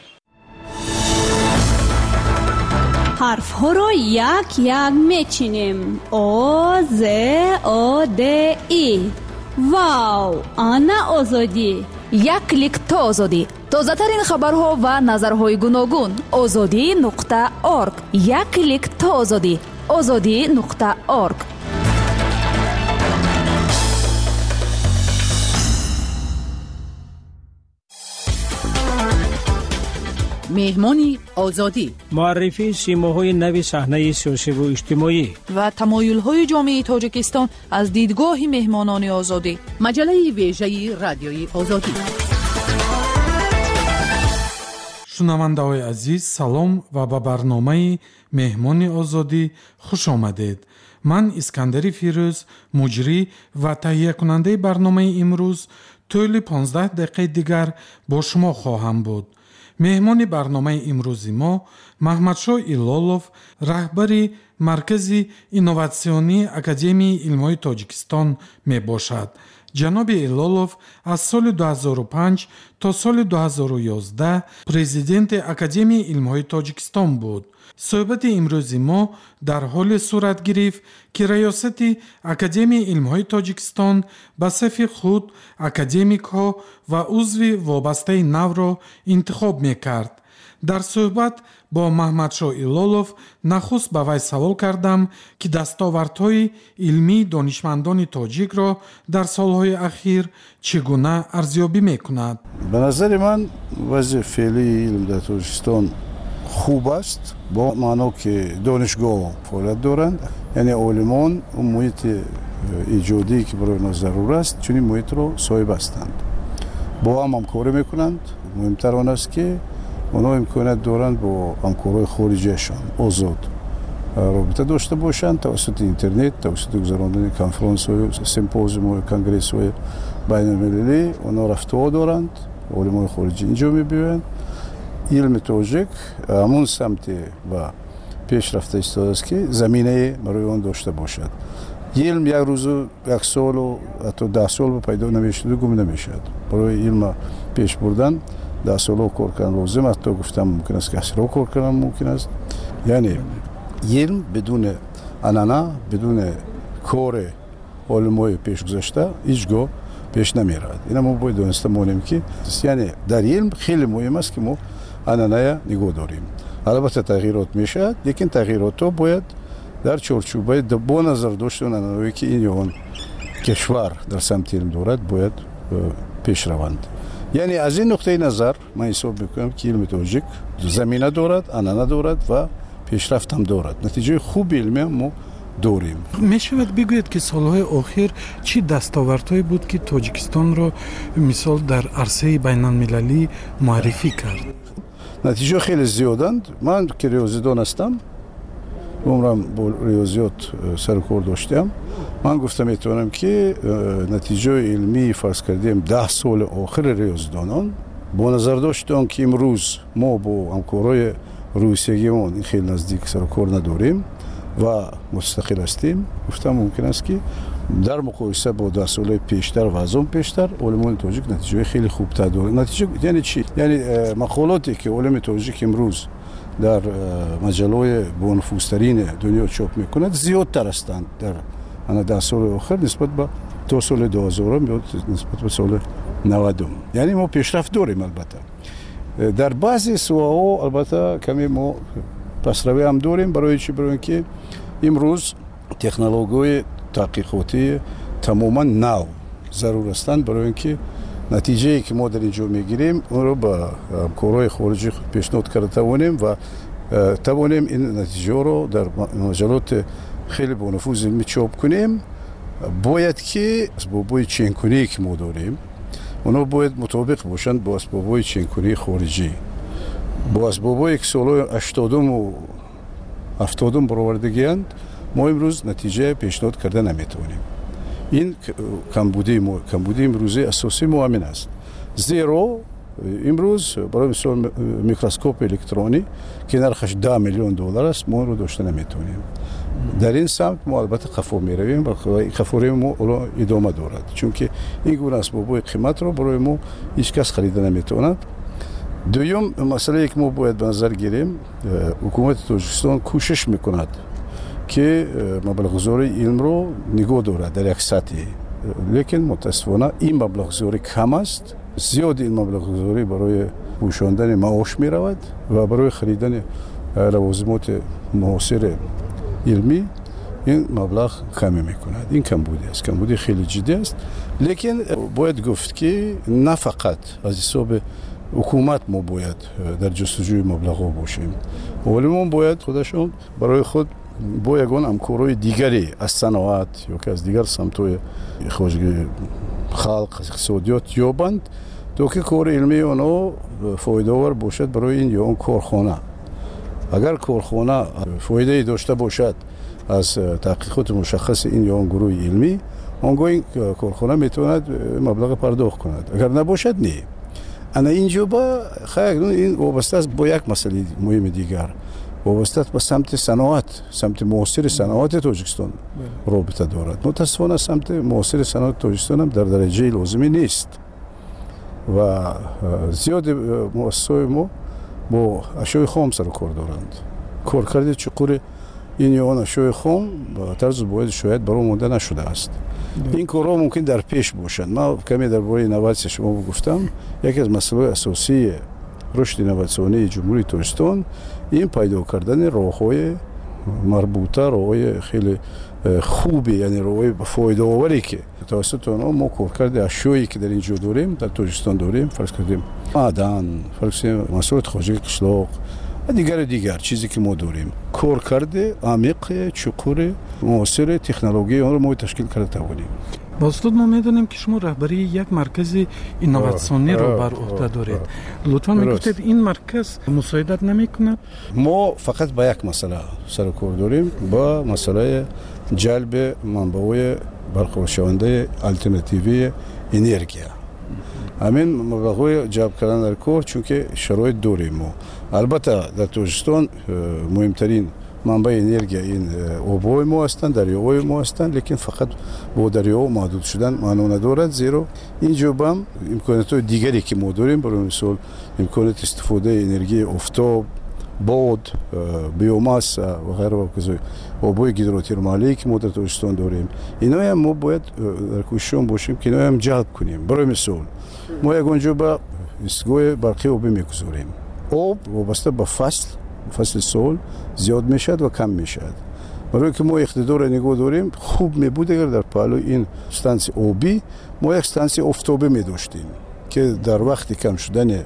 Speaker 2: حرف ها را یک یک میچینیم. آ ز آ د ای вау, ана озодӣ. як клик то озодӣ. тозатарин хабарҳо ва назарҳои гуногун. озодӣ нуқта орг. як клик то озодӣ. озодӣ нуқта орг.
Speaker 4: меҳмони озодӣ.
Speaker 6: муаррифии симоҳои нави саҳнаи сиёсиву иҷтимоӣ
Speaker 4: ва тамоюлҳои ҷомеаи тоҷикистон аз дидгоҳи меҳмонони озодӣ. маҷалаи вежаи радиои озодӣ.
Speaker 23: шунавандаҳои азиз, салом ва ба барномаи меҳмони озодӣ хуш омадед. ман искандари фирӯз, муҷрӣ ва таҳиякунандаи барномаи имрӯз тӯли понздаҳ дақиқаи дигар бо шумо хоҳам буд. меҳмони барномаи имрӯзи мо маҳмадшоҳ илолов, раҳбари маркази инноватсионии академияи илмҳои тоҷикистон мебошад. ҷаноби илолов аз соли ду ҳазору панҷ то соли ду ҳазору ёздаҳ президенти академияи илмҳои тоҷикистон буд. суҳбати имрӯзи мо дар ҳоле сурат гирифт ки раёсати академияи илмҳои тоҷикистон ба сафи худ академикҳо ва узви вобастаи навро интихоб мекард. дар суҳбат бо маҳмадшоҳ илолов нахуст ба вай савол кардам ки дастовардҳои илмии донишмандони тоҷикро дар солҳои ахир чӣ гуна арзёбӣ мекунад.
Speaker 24: ба назари ман вазъи феълии илм дар тоҷикистон хуб аст, бо маъно ки донишгоҳ фаъолият доранд, яъне олимон он муҳити иҷодие ки барои мо зарур аст, чунин муҳитро соҳиб ҳастанд. бо ҳам ҳамкорӣ мекунанд. муҳимтар он аст ки онҳо имконият доранд бо ҳамкорҳои хориҷиашон озод робита дошта бошанд, тавассути интернет, тавассути гузарондани конференсҳои симпозиумҳои конгрессҳои байналмилалӣ онҳо рафтуҳо доранд, олимои хориҷӣ инҷо мебиёянд. илми тоҷик ҳамун самте ва пеш рафта истодааст ки заминае барои он дошта бошад. илм як рӯзу як солу ҳатто даҳ сол пайдо намешуду гум намешавад. барои илма пеш бурдан даҳ солҳо кор кардан лозим, ҳатто гуфтам мумкин аст ки асрҳо кор кардан мумкин аст. яъне илм бидуни анъана, бидуни кори олимои пешгузашта ҳеҷ гоҳ пеш намеравад. ина мо бояд дониста монем ки яъне дар илм хеле муҳим аст ки мо анъаная нигоҳ дорем. албатта тағйирот мешавад, лекин тағйиротҳо бояд дар чорчӯбаи бо назар доштан анъанаҳое ки ин ё он кишвар дар самти илм дорад бояд пеш раванд. яъне аз ин нуқтаи назар ман ҳисоб мекунам ки илми тоҷик замина дорад, анъана дорад ва пешрафтам дорад. натиҷаи хуби илмиам мо дорем.
Speaker 23: мешавад бигӯед ки солҳои охир чӣ дастовардҳое буд ки тоҷикистонро мисол дар арсаи байналмилалӣ муаррифӣ кард?
Speaker 24: натиҷаҳо хеле зиёданд. ман ки риёзидон ҳастам, умрам бо риёзиёт сару кор доштаам. ман гуфта метавонам ки натиҷаи илмии фарз кардем даҳ соли охири риёзидонон бо назар дошти он ки имрӯз мо бо ҳамкорҳои рӯисиягиён ин хеле наздик сару кор надорем ва мустақил ҳастем, гуфтам мумкин аст ки дар муқоиса бо даҳ солаи пештар ва аз он пештар олимони тоҷик натиҷаи хеле хубтар дорад. натиҷа яъне чӣ? яъне мақолоте ки олими тоҷик имрӯз дар маҷалаҳои бонуфузтарини дунё чоп мекунад зиёдтар ҳастанд дар ана даҳ соли охир нисбат ба то соли дуҳазорум ё нисбат ба соли навадум. яъне мо пешрафт дорем. албатта дар баъзе соҳаҳо албатта каме мо пасравӣ ҳам дорем. барои чӣ? барои ин ки имрӯз технологияҳои таҳқиқотӣ тамоман нав зарур ҳастанд, барои ин ки натиҷае ки мо дар ин ҷо мегирем онро ба ҳамкорҳои хориҷӣ пешниҳод карда тавонем ва тавонем ин натиҷаҳоро дар маҷалоти хеле бонуфузи илмӣ чоп кунем. бояд ки асбобҳои ченкуние ки мо дорем онҳо бояд мутобиқ бошанд бо асбобҳои ченкунии хориҷӣ. бо асбобҳое ки солҳои ҳаштодуму ҳафтодум баровардагианд мо имрӯз натиҷа пешниҳод карда наметавонем. ин камбудии мо камбудии имрӯзии асосии мо ҳамин аст. зеро имрӯз барои мисол микроскопи электронӣ ки нархаш даҳ миллион доллар аст мо онро дошта наметавонем. дар ин самт мо албатта қафо меравем ва қафораи мо идома дорад, чунки ин гуна асбобҳои қиматро барои мо ҳеҷ кас харида наметавонад. дуюм масъалае ки мо бояд ба назар гирем, ҳукумати тоҷикистон кӯшиш мекунад ки маблағгузории илмро нигоҳ дорад дар як сатҳи лекин мутаассифона ин маблағгузорӣ кам аст. зиёди ин маблағгузорӣ барои пӯшондани маош меравад ва барои харидани лавозимоти муосири илмӣ ин маблағ каме мекунад. ин камбудӣ аст, камбудӣ хеле ҷиддӣ аст. лекин бояд гуфт ки на фақат аз ҳисоби ҳукумат мо бояд дар ҷустуҷӯи маблағҳо бошем. олимон бояд худашон барои худ бо ягон ҳамкорҳои дигаре аз саноат ё ки аз дигар самтҳои хоҷагии халқ иқтисодиёт ёбанд, то ки кори илмии онҳо фоидаовар бошад барои ин ё он корхона. агар корхона фоидае дошта бошад аз таҳқиқоти мушаххаси ин ё он гурӯҳи илмӣ, он гоҳ ин корхона метавонад маблағе пардохт кунад. агар набошад не. ана инҷо ба хаякнун ин вобаста аст бо як масъалаи муҳими дигар, вобаста аст ба самти саноат, самти муосири саноати Тоҷикистон робита дорад. мутаассифона самти муосири саноати Тоҷикистон ҳам дар дараҷаи лозимӣ нест ва зиёди муассисаҳои мо бо ашёи хом сару кор доранд. коркарди чуқури ин ё он ашёи хом ба тарзи бояд шояд баро монда нашудааст. ин корҳо мумкин дар пеш бошанд. ман каме дар бораи инноватсия шумо гуфтам. яке аз масъалаҳои асосии рушди инноватсионии ҷумҳурии Тоҷикистон ин пайдо кардани роҳҳои марбута, роҳҳои хеле хуби, яъне роҳҳои фоидаоваре ки тавассути онҳо мо коркарди ашёе ки дар ин ҷо дорем, дар Тоҷикистон дорем, фарз кардем маъдан, фарз кардем маҳсулоти хоҷагии қишлоқ ва дигару дигар чизе ки мо дорем. коркарди амиқи, чуқури, муосири технологияи онро мо ташкил карда тавонем.
Speaker 23: با استاد ما میدونیم که شما رهبری یک مرکز اینوواسیونی رو بر عهده دارید. لطفا میگفتید این مرکز مساعدت نمیکند؟
Speaker 24: ما فقط با یک مسئله سر و کار داریم، با مسئله جلب منبع‌های برخوردشونده آلترناتیوی انرژی. همین مبلغ‌های جلب کردن در کار چون که شرایط داریم ما. البته در توجستان مهمترین منبع انرژی این آب‌های ما هستند، دریاهای ما هستند، لیکن فقط با دریا محدود شدن معنا ندارد، زیرا اینجا هم امکانات دیگری که ما داریم، برای مثال امکانات استفاده انرژی آفتاب، باد، بیوماس و غیره و کذا آب‌های هیدروترمالی که ما در توجستان داریم، اینا هم ما باید در کوشش باشیم که اینا هم جلب کنیم. برای مثال ما یگانجا با ایستگاه برقی آبی می‌گذاریم. آب وابسته به فصل فصل سال زیاد میشد و کم میشد. برای که ما اقتدار نگاه داریم، خوب میبود اگر در پهلوی این استانسی آبی ما یک استانسی آفتابی میداشتیم که در وقت کم شدن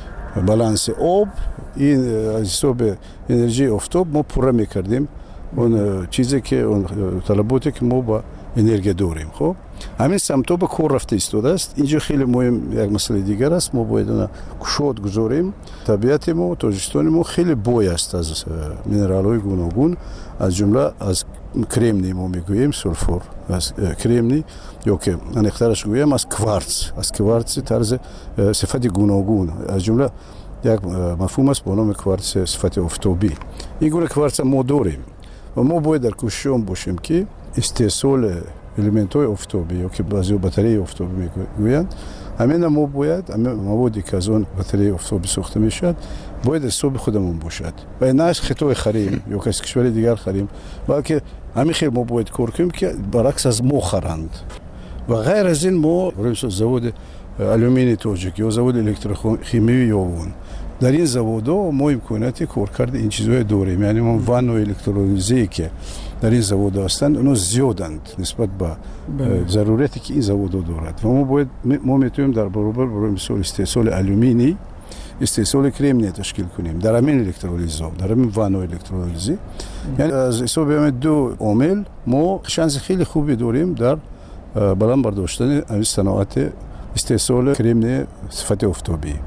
Speaker 24: بالانس آب این از حساب انرژی آفتاب ما پوره میکردیم اون چیزی که اون طلباتی که ما با انرژی داریم. خب همین سمتا به کار رفته ایستاده است. اینجا خیلی مهم یک مسئله دیگر است، ما باید اون کشاد گذاریم. طبیعت ما تاجیکستان ما خیلی بوی است از مینرال‌های گوناگون، از جمله از کرمنی ما میگوییم سولفور، از کرمنی یا که انختارش گوییم از کوارتز، از کوارتز طرز صفت گوناگون، از جمله یک مفهوم است با نام کوارتز صفت آفتابی. این گونه کوارتز ما داریم و ما باید در کوشش باشیم که استحصال элементҳои офтобӣ ё ки баъзеҳо батареяи офтобӣ мегӯянд, ҳамина мо бояд маводе ки аз он батареяи офтобӣ сохта мешавад бояд аз ҳисоби худамон бошад ва на аз хитои харем ё ки аз кишвари дигар харем, балки ҳамин хел мо бояд кор кунем ки баръакс аз мо харанд. ва ғайр аз ин мо заводи алюминии тоҷик ё заводи электрохимиявии ёвон, дар ин заводҳо мо имконияти коркарди ин чизҳое дорем, яъне мо ваннои электролизие ки дар ин заводҳо ҳастанд онҳо зиёданд нисбат ба зарурияте ки ин заводҳо дорад ва мо бояд мо метавонем дар баробар барои мисол истеҳсоли алюминий истеҳсоли кремния ташкил кунем дар ҳамин электролизҳо, дар ҳамин ваннои электролизӣ. яъне аз ҳисоби ҳамин ду омил мо шанси хеле хубе дорем дар баланд бардоштани ҳамин саноати истеҳсоли кремнии сифати офтобӣ.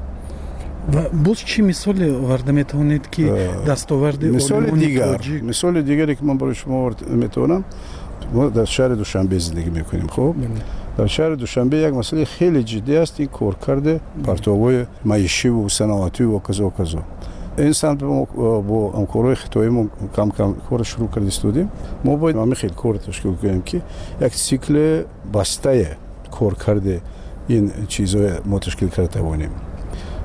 Speaker 23: و باز چی مثال آورده میتوانید که دستاورد
Speaker 24: علومانی تاجیک؟ مثال دیگری که من برای شما آورد میتونم، ما در شهر دوشنبه زندگی میکنیم. خب در شهر دوشنبه یک مسئله خیلی جدی است، این کارکرد پرتاب‌های معیشی و صنعتی و کذا و کذا. این سمت ما با همکارای خطایی ما کم کم کار شروع کرده استودیم. ما باید همین خیلی کار تشکیل کنیم که یک سیکل بسته کارکرد این چیزهای ما تشکیل کرده توانیم.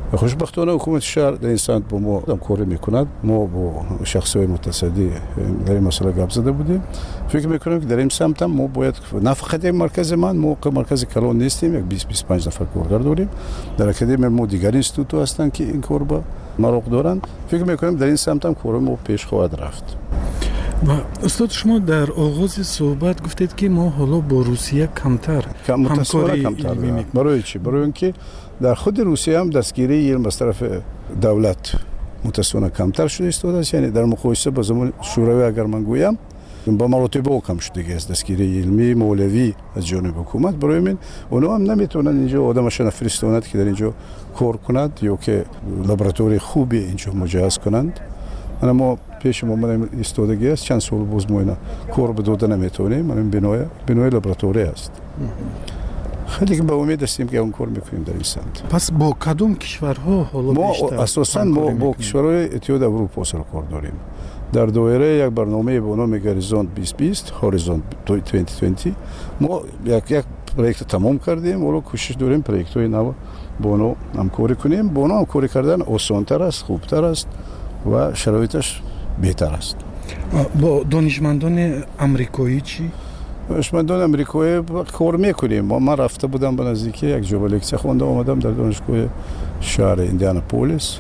Speaker 24: خوشبختانه حکومت شهر در این سمت با ما همکاری میکند. ما با شخصهای متصدی در این مسئله گپ زده بودیم. فکر میکنم که در این سمت هم ما باید نه فقط یک مرکز من، ما مرکز کلان نیستیم، یک بیست بیست و پنج نفر کارگر داریم. در اکادمی ما دیگر اینستیتوت هستند که این کار با مراق دارند. فکر میکنم در این سمت هم کار ما پیش خواهد رفت.
Speaker 23: و استاد شما در آغاز صحبت گفتید که ما حالا با روسیه کمتر همکاری علمی میکنیم.
Speaker 24: برای چی؟ برای اینکه در خود روسیه هم دستگیری علم از طرف دولت متاسفانه کمتر شده است. یعنی در مقایسه با زمان شوروی اگر من گویم با مراتب کم شده است دستگیری علمی مولوی از جانب حکومت. برای من اونا هم نمیتونن اینجا آدمشون فرستوند که در اینجا کار کند یا که لابراتوری خوبی اینجا مجهز کنند. انا ما پیش ما من ایستادگی است، چند سال باز ما اینا کار به داده نمیتونیم. من بنای بنای لابراتوری است. خیلی که با امید هستیم که اون کار میکنیم در این سمت.
Speaker 23: پس با کدوم کشورها حالا
Speaker 24: ما
Speaker 23: بیشتر
Speaker 24: اساساً ما با کشورهای اتحاد اروپا سر کار داریم. در دایره یک برنامه به نام هوریزونت بیست بیست هوریزونت بیست بیست ما یک یک پروژه تمام کردیم. ولی کوشش داریم پروژه‌های نو با اونها همکاری کنیم. با اونها همکاری کردن آسان‌تر است، خوبتر است و شرایطش بهتر است.
Speaker 23: با دانشمندان آمریکایی چی؟
Speaker 24: دانشمندان آمریکایی کار میکنیم. ما رفته بودم به نزدیکی یک جوب لکچر خوندم آمدم در دانشگاه شهر ایندیاناپولیس.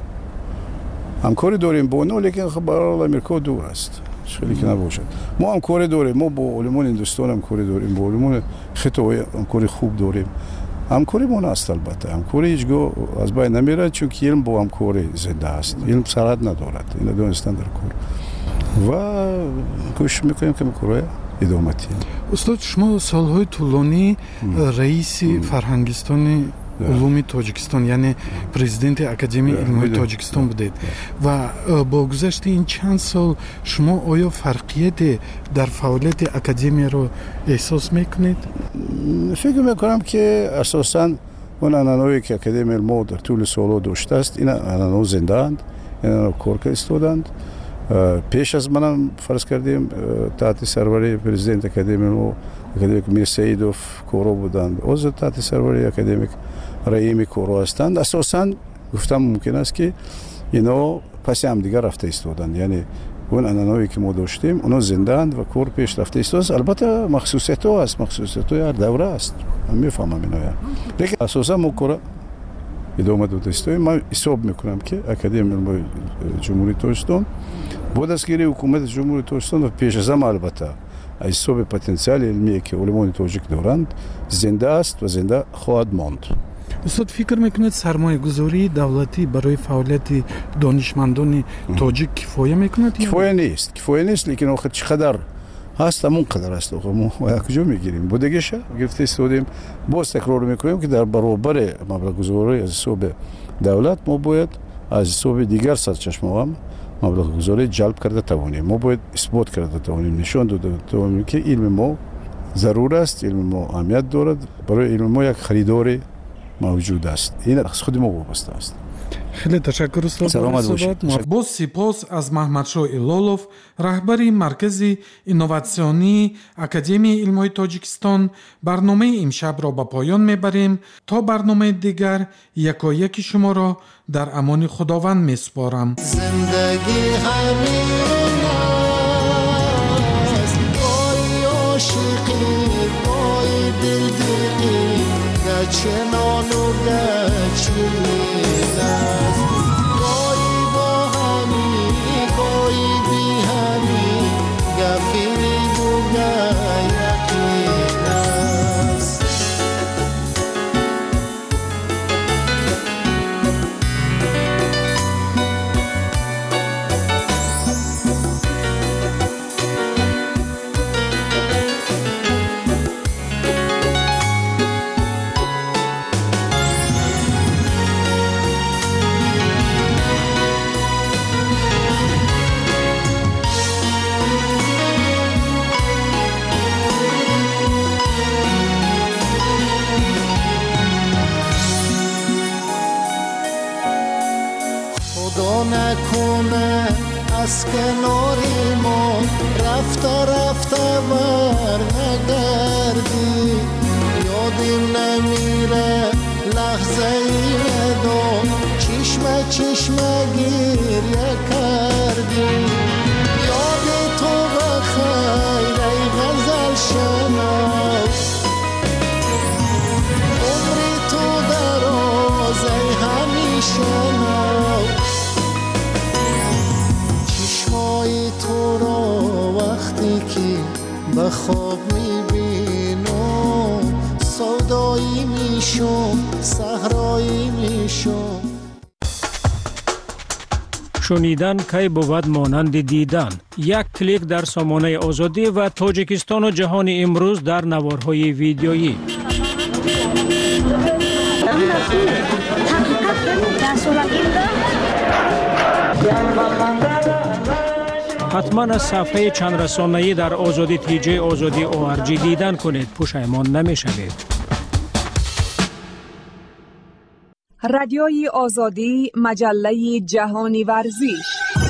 Speaker 24: همکاری داریم با اونها، لیکن خب برای آمریکا دور است. خیلی که نباشد. ما همکاری داریم. ما با علمان هندوستان همکاری داریم، با علمان خطای همکاری خوب داریم. همکاری ما است البته. همکاری هیچگاه از بین نمیره چون که علم با همکاری زنده است. علم سرحد ندارد. این دانستن در کار. و کوشش میکنیم که کارهای ادامه بدیم.
Speaker 23: استاد شما سالهای طولانی رئیس فرهنگستان علوم تاجیکستان یعنی پرزیدنت اکادمی علوم تاجیکستان بودید و با گذشت این چند سال شما آیا فرقیت در فعالیت اکادمی رو احساس میکنید؟
Speaker 24: فکر میکنم که اساساً اون عنعنه‌ای که اکادمی علم در طول سالها داشته است این عنعنه‌ها زنده اند، اینا کار کردند. پیش از منم فرض کردیم تحت سروری پرزیدنت اکادمی علم اکادمیک میر سیدوف کورو بودند. عضو تحت سروری اکادمیک رئیم کورو هستند. اساساً گفتم ممکن است که اینا پس هم دیگر رفته ایستادند. یعنی اون عنعنه‌ای که ما داشتیم اونا زنده اند و کور پیش رفته ایستاد. البته مخصوصیت ها است، مخصوصیت های هر دوره است. من میفهمم اینا. لیکن اساساً ما کور ادامه داده ایستادیم. من حساب میکنم که اکادمی علم جمهوری تاجیکستان با دستگیری حکومت جمهوری تاجیکستان و پیش از هم البته حساب پتانسیل علمی که علمان تاجیک دارند زنده است و زنده خواهد ماند.
Speaker 23: استاد فکر میکنید سرمایه گذاری دولتی برای فعالیت دانشمندان تاجیک کفایه میکند؟
Speaker 24: کفایه نیست. کفایه نیست لیکن آخه چقدر هست همون قدر است. آخه ما کجا میگیریم؟ بودگیشه گرفته استودیم. باز تکرار میکنیم که در برابر مبلغ گذاری از حساب دولت ما باید از حساب دیگر سرچشمه هم مبلغ گذاری جلب کرده توانیم. ما باید اثبات کرده توانیم، نشان داده توانیم که علم ما ضرور است، علم ما اهمیت دارد. برای علم ما یک خریدار موجود است. این از خود ما وابسته است.
Speaker 23: خیلی تشکر استاد.
Speaker 24: سلامت باشید.
Speaker 23: با سپاس از محمدشاه ایلولов راهبر مرکز اینوواسیونی اکادمی علم‌های تاجیکستان. برنامه امشب را به پایان میبریم. تا برنامه دیگر یکایک شما را در امان خداوند میسپارم.
Speaker 18: زندگی همین است، بای عاشقی بای دلدقی گچنان و گچین است. گاهی با همی گاهی بی همی گفی بوده یقین است. نکنه از کناری ما رفته رفته بر نگردی. یادی نمیره لحظه ای ندام چی چشم گریه کردی یاد تو بخیر ای غزل شنو عمر تو دراز ای همیشه نو چشمای تو را وقتی که به خواب میبینم سودایی میشم صحرایی میشم
Speaker 6: شنیدن کی بود مانند دیدن. یک کلیک در سامانه آزادی و تاجیکستان و جهان امروز در نوارهای ویدیویی. حتما از صفحه چند رسانه‌ای در آزادی تی جی آزادی او آر جی دیدن کنید. پشیمان نمی‌شوید.
Speaker 3: رادیوی آزادی، مجله جهانی ورزش.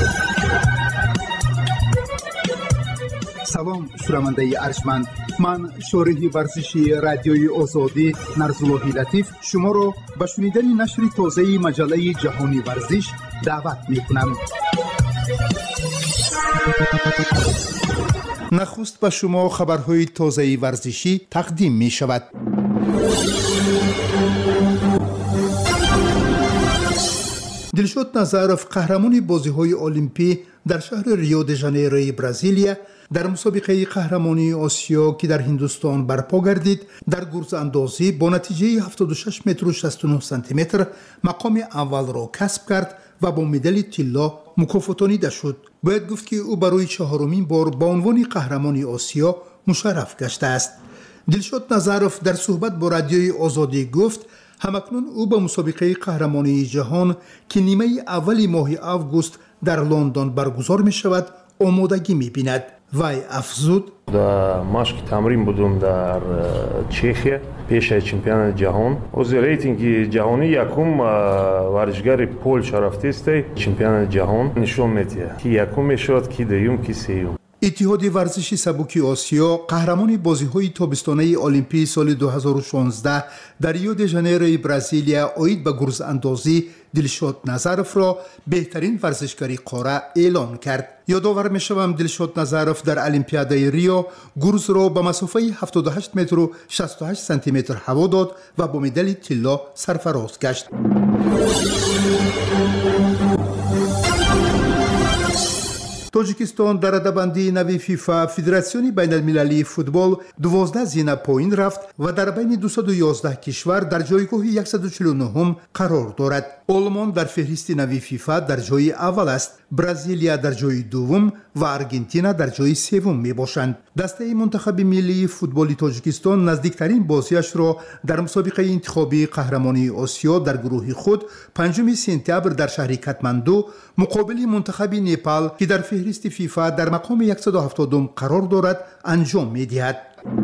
Speaker 8: سلام شنونده ارجمند، من شارح ورزشی رادیوی آزادی نرزاللهی لطیف شما را به شنیدن نشر تازه مجله جهانی ورزش دعوت می‌کنم. نخست به شما خبرهای تازه ورزشی تقدیم می شود. دلشاد نظرов قهرمان بازی‌های المپی در شهر ریو دی ژانیروی برزیلیا در مسابقه قهرمانی آسیا که در هندوستان برپا گردید در گرز اندازی با نتیجه هفتاد و شش متر و شصت و نه سانتی متر مقام اول را کسب کرد و با مدال طلا مکافاتانیده شد. باید گفت که او برای چهارمین بار با عنوان قهرمان آسیا مشرف گشته است. دلشاد نظرов در صحبت با رادیوی آزادی گفت همکنون او با مسابقه قهرمانی جهان که نیمه اولی ماه آگوست در لندن برگزار می شود آمادگی می بیند. وی افزود
Speaker 10: در مشق تمرین بودم در چخیا پیش از چمپیونات جهان. از ریتینگ جهانی یکم ورزشگر پولش رفته است. چمپیونات جهان نشون میده که یکم میشد که دوم که سوم.
Speaker 8: اتحاد ورزشی سبک آسیا قهرمان بازی‌های تابستانه المپی سال دو هزار و شانزده در ریو دی ژانیروی برزیلیا اوید به گرز اندازی دلشاد نظرов را بهترین ورزشکاری قاره اعلام کرد. یادآور می‌شوم دلشاد نظرов در المپیادای ریو گرز را به مسافه هفتاد و هشت متر و شصت و هشت سانتی متر هوا داد و با مدال طلا سرفراز گشت. تاجیکستان در رده‌بندی نوی فیفا فدراسیون بین المللی فوتبال دوازده زینه پایین رفت و در بین دویست و یازده کشور در جایگاه صد و چهل و نه قرار دارد. آلمان در فهرست نوی فیفا در جای اول است، برزیلیا در جای دوم و آرژانتین در جای سوم می باشند. دسته منتخب ملی فوتبال تاجیکستان نزدیکترین بازیش را در مسابقه انتخابی قهرمانی آسیا در گروه خود پنجم سپتامبر در شهر کاتماندو مقابل منتخب نپال که در فهرست فیفا در مقام صد و هفتاد قرار دارد انجام می دهد.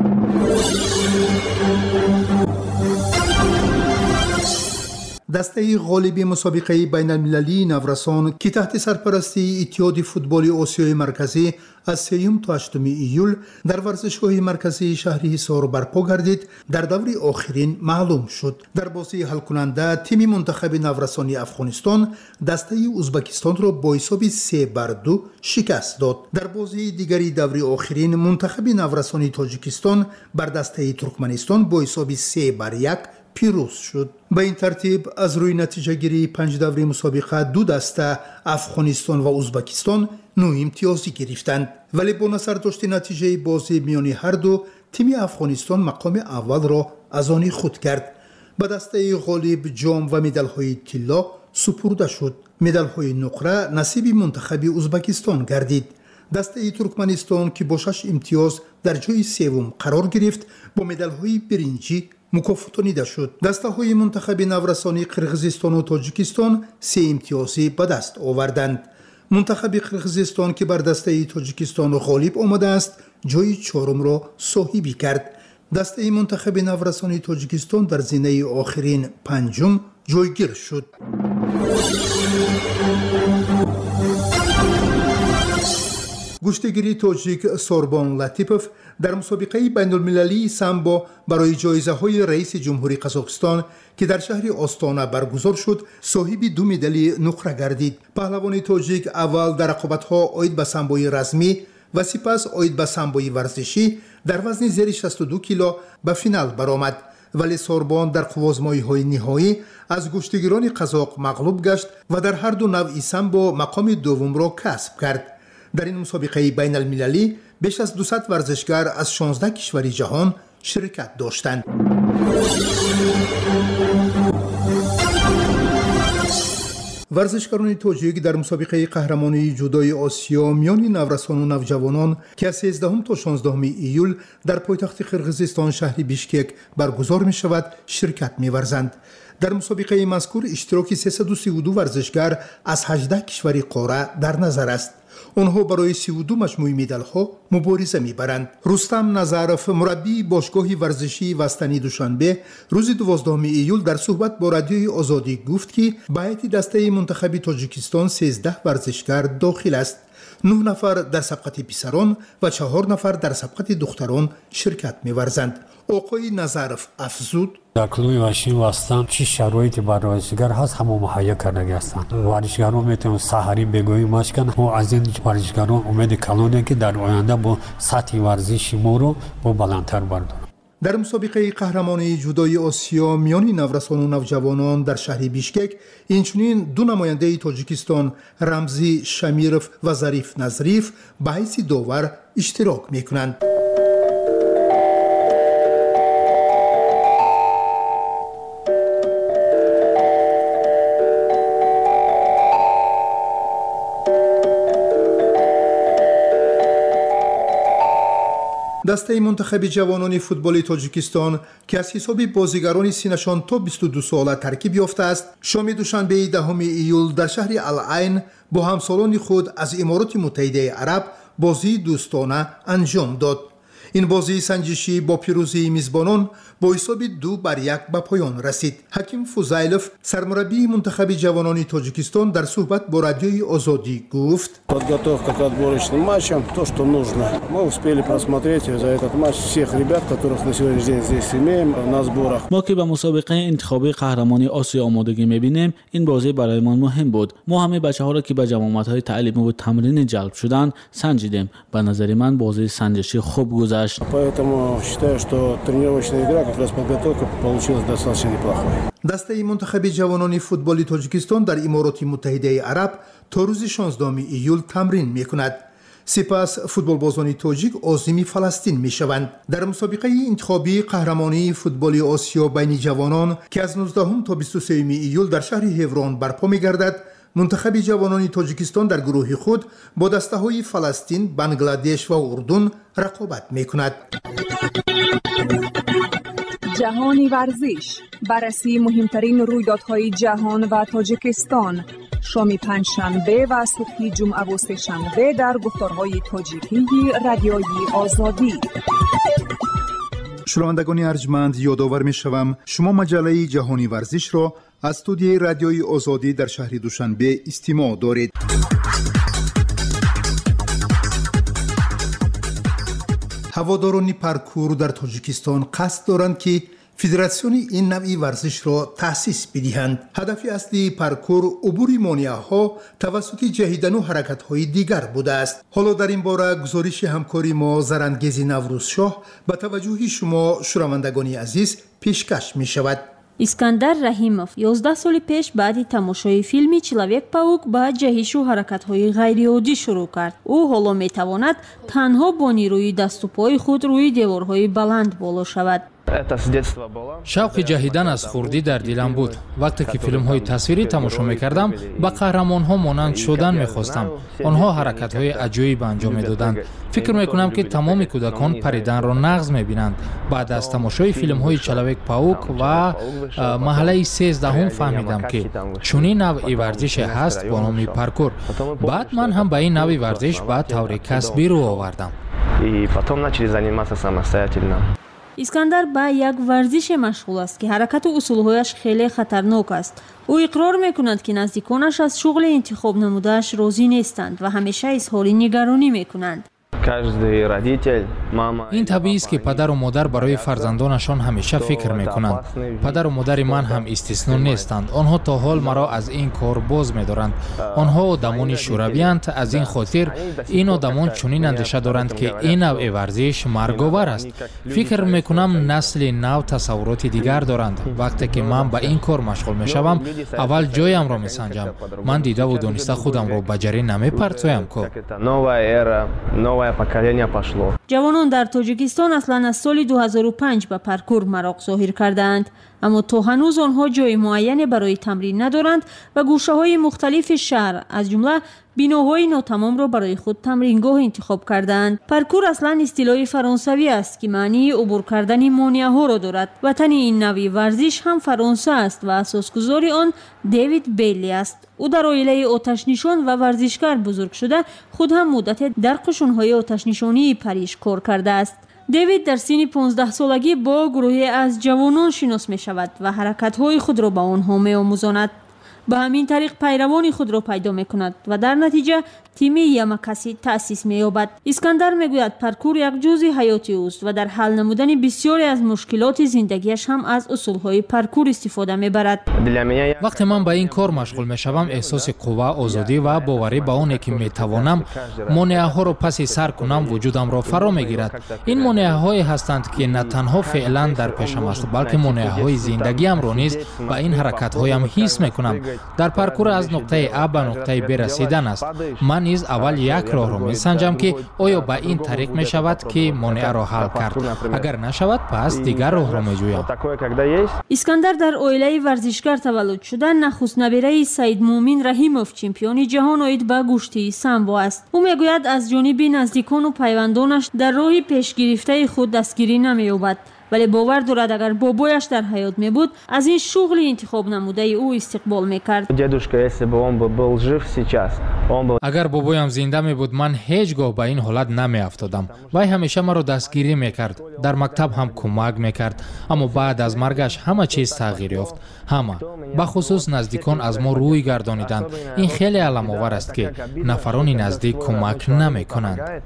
Speaker 8: دسته غالب مسابقه بین المللی نورسان که تحت سرپرستی اتحاد فوتبال آسیای مرکزی از سوم تا هشتم ایول در ورزشگاه مرکزی شهر حصار برپا گردید در دور آخرین معلوم شد. در بازی حل کننده تیم منتخب نورسانی افغانستان دسته ازبکستان را با حساب سه بر دو شکست داد. در بازی دیگری دور آخرین منتخب نورسانی تاجیکستان بر دسته ترکمنستان با حساب سه بر یک پیروز شد. به این ترتیب از روی نتیجه گیری پنج دوره مسابقه دو دسته افغانستان و ازبکستان نه امتیازی گرفتند، ولی با نظر داشت نتیجه بازی میان هر دو تیم افغانستان مقام اول را از آن خود کرد. به دسته غالب جام و مدال های طلا سپرده شد. مدال های نقره نصیب منتخب ازبکستان گردید. دسته ترکمنستان که با شش امتیاز در جای سوم قرار گرفت با مدال های برنجی مکافاتانیده شد. دسته های منتخب نورسانی قرقیزستان و تاجیکستان سه امتیازی به دست آوردند. منتخب قرقیزستان که بر دسته تاجیکستان غالب آمده است جای چهارم را صاحبی کرد. دسته منتخب نورسانی تاجیکستان در زینه آخرین پنجم جایگیر شد. گشتگیری تاجیک سوربان لطیپوف در مسابقه بین المللی سامبو برای جایزه های رئیس جمهوری قزاقستان که در شهر آستانه برگزار شد صاحب دو مدال نقره گردید. پهلوان تاجیک اول در رقابت‌ها آید به سامبوی رزمی و سپس آید به سامبوی ورزشی در وزن زیر شصت و دو کیلو به فینال برآمد، ولی سوربان در قوازمایی‌های نهایی از گشتگیران قزاق مغلوب گشت و در هر دو نوع سامبو مقام دوم را کسب کرد. در این مسابقه بین المللی بیش از دویست ورزشکار از شانزده کشور جهان شرکت داشتند. ورزشکاران تاجیک در مسابقه قهرمانی جودوی آسیا میان نورسان و نوجوانان که از سیزدهم تا شانزدهم ایول در پایتخت قرقیزستان شهر بیشکک برگزار می شود شرکت می ورزند. در مسابقه مذکور اشتراک سیصد و سی و دو ورزشکار از هجده کشور قاره در نظر است. آنها برای سی و دو مجموعه مدال ها مبارزه میبرند. رستم نظرف مربی باشگاه ورزشی وستنی دوشنبه روز دوازدهم ایول در صحبت با رادیوی آزادی گفت که به هیئت دسته منتخب تاجیکستان سیزده ورزشکار داخل است. نه نفر در سبقت پسران و چهار نفر در سبقت دختران شرکت می‌ورزند. آقای نظرف افزود:
Speaker 9: در کلوی واشین وستان چی شرایطی برای ورزشکار هست همه مهیا کرده هستند. ورزشکاران میتونن سحری بگویی ماش کنن و از این ورزشکاران امید کلونه که در آینده با سطح ورزشی ما رو با بلندتر بردارن.
Speaker 8: در مسابقه قهرمانی جودوی آسیا میان نورسان و نوجوانان در شهر بیشکک اینچنین دو نماینده تاجیکستان رمزی شمیرف و ظریف نظریف به حیث داور اشتراک میکنند. دسته منتخب جوانان فوتبال تاجیکستان که از حساب بازیگران سینشان تا بیست و دو ساله ترکیب یافته است، شام دوشنبه دهم ایول در شهر العین با همسالان خود از امارات متحده عرب بازی دوستانه انجام داد. این بازی سنجشی با پیروزی میزبانان با حساب دو بر یک به پایان رسید. حکیم فوزایلوف سرمربی منتخب جوانان تاجیکستان در صحبت با رادیوی آزادی گفت:
Speaker 11: Подготовка к отборочным матчам то, что нужно. Мы успели просмотреть за этот матч всех ребят, которых на сегодняшний день здесь имеем на сборах.
Speaker 5: ما که به مسابقه انتخابی قهرمانی آسیا آمادگی می‌بینیم، این بازی برایمان مهم بود. ما همه بچه‌ها را که به جماعت‌های تعلیمی و تمرینی جلب شدند سنجیدیم. به نظر من بازی سنجشی خوب گذشت.
Speaker 11: Поэтому считаю, что тренировочная игра, как раз подготовка получилась достаточно неплохой.
Speaker 8: دسته منتخب جوانان فوتبال تاجیکستان در امارات متحده عرب تا روز شانزدهم ایول تمرین می‌کند. سپس فوتبالبازان تاجیک عازم فلسطین می‌شوند. در مسابقه انتخابی قهرمانی فوتبال آسیا بین جوانان که از نوزدهم تا بیست و سوم ایول در شهر هیوران برپا می‌گردد، منتخب جوانان تاجیکستان در گروه خود با دسته‌های فلسطین، بنگلادش و اردن رقابت می‌کند.
Speaker 3: جهانی ورزش، بررسی مهمترین رویدادهای جهان و تاجیکستان، شام پنجشنبه و صبح جمعه و سه‌شنبه در گفتارهای تاجیکی رادیوی آزادی.
Speaker 8: شنوندگان ارجمند، یادآور می‌شوم شما مجله جهانی ورزش را از استودیوی رادیوی آزادی در شهر دوشنبه استماع دارید. هواداران پارکور در تاجیکستان قصد دارند که فدراسیون این نوع ورزش را تأسیس بدهند. هدف اصلی پارکور عبور مانع‌ها توسط جهیدن و حرکت‌های دیگر بوده است. حالا در این باره گزارش همکاری ما زرندگیز نوروز شاه به توجه شما شنوندگان عزیز پیشکش می شود.
Speaker 12: искандар раҳимов ёздаҳ соли пеш баъди тамошои филми человек-паук ба ҷаҳишу ҳаракатҳои ғайриоддӣ шурӯъ кард. ӯ ҳоло метавонад танҳо бо нирӯи дасту пои худ рӯи деворҳои баланд боло шавад.
Speaker 14: шавқи ҷаҳидан аз хурдӣ дар дилам буд. вақте ки филмҳои тасвирӣ тамошо мекардам, ба қаҳрамонҳо монанд шудан мехостам. онҳо ҳаракатҳои аҷоиб анҷом медоданд. фикр мекунам ки тамоми кӯдакон париданро нағз мебинанд. баъд аз тамошои филмҳои человек-паук ва маҳаллаи сезддаҳум фаҳмидам ки чунин навъи варзише ҳаст бо номи паркур. баъд ман ҳам ба ин навъи варзиш ба таври касбӣ рӯ овардам.
Speaker 12: اسکندر با یک ورزش مشغول است که حرکت و اصولهایش خیلی خطرناک است. او اقرار میکند که نزدیکانش از شغل انتخاب نمودهش راضی نیستند و همیشه اظهار نگرانی میکنند.
Speaker 14: این طبیعی است که پدر و مادر برای فرزندانشان همیشه فکر میکنند. پدر و مادر من هم استثنا نیستند. آنها تا حال مرا از این کار باز میدارند. آنها آدمان شوروی‌اند. از این خاطر این آدمان چنین اندیشه دارند که این نوع ورزش مرگ‌آور است. فکر میکنم نسل نو تصورات دیگر دارند. وقتی که من به این کار مشغول میشوم اول جایم را میسنجم. من دیده و دانسته خودم را به جری نمیپرتویم که
Speaker 12: جوانان در تاجیکستان اصلا از سال دو هزار و پنج به پارکور مراغ ظاهر کردند، اما تا هنوز آنها جای معینی برای تمرین ندارند و گوشه های مختلف شهر از جمله بیناهای ناتمام را برای خود تمرینگاه انتخاب کردند. پارکور اصلا اصطلاح فرانسوی است که معنی عبور کردن مانع ها را دارد. وطن این نوع ورزش هم فرانسه است و اساسگذار آن دیوید بیلی است. او در عائله آتش نشان و ورزشکار بزرگ شده، خود هم مدت در قشون‌های آتش نشانی پاریژ کار کرده است. دیوید در سن پانزده سالگی با گروهی از جوانان شناس می شود و حرکت‌های خود را به آنها می آموزاند. به همین طریق پیروان خود را پیدا می کند و در نتیجه تیم یاماکاسی تأسیس می یابد. اسکندر می گوید پارکور یک جزء حیاتی اوست و در حل نمودن بسیاری از مشکلات زندگیش هم از اصولهای پارکور استفاده می برد.
Speaker 14: وقتی من با این کار مشغول می شوم احساس قوه، آزادی و باوری به آن که می توانم مانعه ها را پس سر کنم وجودم را فرا می گیرد. این مانعه هایی هستند که نه تنها فعلا در پیشم است بلکه مانعه های زندگیم را نیز با این حرکت هایم حس می کنم. در پارکور از نقطه A به نقطه B رسیدن است. من نیز اول یک راه را می سنجم که آیا به این طریق می شود که مانع را حل کرد. اگر نشود پس دیگر راه را می جویم.
Speaker 12: اسکندر در عائله ورزشکار تولد شده. نخست نبیره سید مومن رحیموف چمپیون جهان آید به گشتی سامبو است. او می گوید از جانب نزدیکان و پیوندانش در راه پیش گرفته خود دستگیری نمی یابد، ولی باور دارد اگر بابایش در حیات می بود از این شغل انتخاب نموده او استقبال می کرد.
Speaker 14: اگر بابایم زنده می بود من هیچگاه به این حالت نمی افتادم. وی همیشه مرا دستگیری می کرد. در مکتب هم کمک می کرد، اما بعد از مرگش همه چیز تغییر یافت. همه به خصوص نزدیکان از ما روی گردانیدند. این خیلی علم آور است که نفران نزدیک کمک نمی کنند.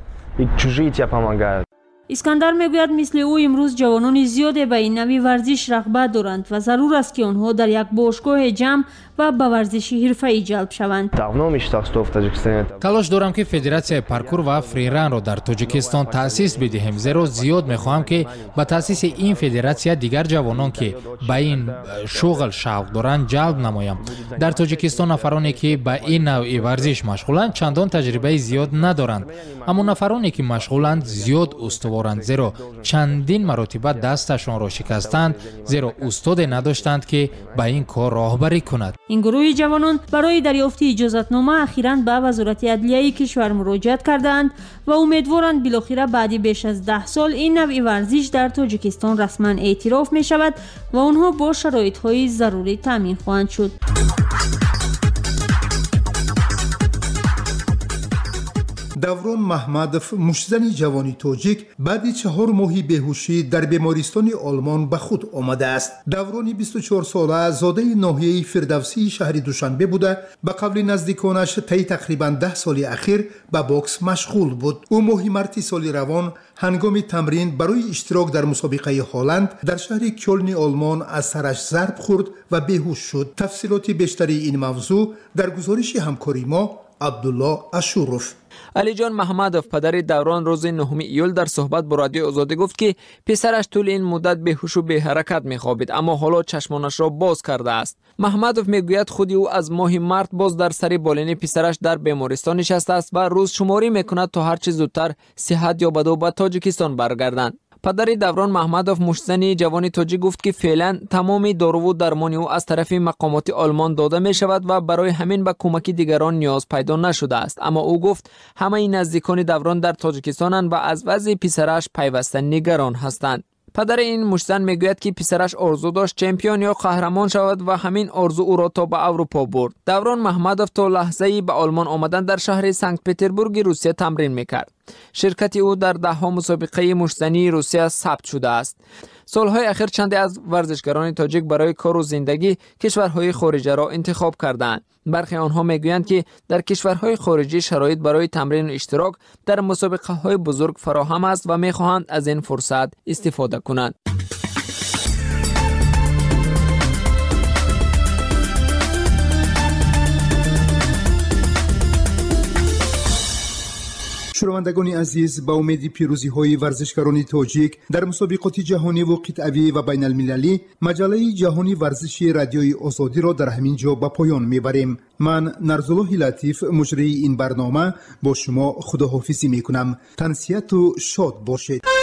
Speaker 12: اسکندر میگوید مثل او امروز جوانان زیادی به این نوع ورزش رغبت دارند و ضرور است که آنها در یک باشگاه جمع و به ورزش حرفه‌ای جلب شوند.
Speaker 14: تلاش دارم که فدراسیون پارکور و فریران را در تاجیکستان تأسیس بدهیم، زیرا زیاد میخواهم که با تأسیس این فدراسیون دیگر جوانان که به این شغل شوق دارند جلب نمایم. در تاجیکستان نفرانی که به این نوع ورزش مشغولند چندان تجربه زیاد ندارند، اما نفرانی که مشغولند زیاد استوارند، زیرا چندین مرتبه دستشان را شکستند زیرا استاد نداشتند که به این کار راهبری کند.
Speaker 12: این گروه جوانان برای دریافت اجازتنامه اخیراً به وزارت عدلیه کشور مراجعت کردند و امیدوارند بالاخره بعد بیش از ده سال این نوع ورزش در تاجیکستان رسما اعتراف می شود و آنها با شرایط‌های ضروری تامین خواهند شد.
Speaker 8: даврон маҳмадов мушзани ҷавони тоҷик баъди чаҳор моҳи беҳушӣ дар бемористони олмон ба худ омадааст. даврони бисту чорсола зодаи ноҳияи фирдавсии шаҳри душанбе буда ба қавли наздиконаш таи тақрибан даҳ соли ахир ба бокс машғул буд. ӯ моҳи марти соли равон ҳангоми тамрин барои иштирок дар мусобиқаи ҳоланд дар шаҳри кёлни олмон аз сараш зарб хӯрд ва беҳуш шуд. тафсилоти бештари ин мавзӯъ дар гузориши ҳамкори мо абдулло ашуров.
Speaker 15: علیجان محمدов پدر دوران روز نهم ایول در صحبت با رادیو آزادی گفت که پسرش طول این مدت بیهوش و بی حرکت میخوابید، اما حالا چشمانش را باز کرده است. محمدov میگوید خود او از ماه مارت باز در سر بالین پسرش در بیمارستان نشسته است و روز شماری میکند تا هر چه زودتر صحت یابد و به تاجیکستان برگردند. پدر دوران محمدov مشزنی جوان تاجیک گفت که فعلا تمام دارو و درمان او از طرف مقامات آلمان داده می شود و برای همین به کمک دیگران نیاز پیدا نشده است. اما او گفت همه این نزدیکان دوران در تاجیکستانند و از وضع پسرش پیوسته نگران هستند. پدر این مشتزن میگوید که پسرش آرزو داشت چمپیون یا قهرمان شود و همین آرزو او را تا به اروپا برد. دوران محمدوف تا لحظه‌ای به آلمان آمدن در شهر سنت پترزبورگ روسیه تمرین میکرد. شرکت او در ده ها مسابقه مشتزنی روسیه ثبت شده است. سالهای اخیر چندی از ورزشکاران تاجیک برای کار و زندگی کشورهای خارجی را انتخاب کردند. برخی آنها میگویند که در کشورهای خارجی شرایط برای تمرین و اشتراک در مسابقه های بزرگ فراهم است و میخواهند از این فرصت استفاده کنند.
Speaker 8: شنوندگان عزیز، با امید پیروزی های ورزشکاران تاجیک در مسابقات جهانی و قطعی و بین المللی، مجله جهانی ورزشی رادیوی آزادی را در همین جا به پایان میبریم. من نرزالله لطیف مجری این برنامه با شما خداحافظی میکنم. تنسیت و شاد باشید.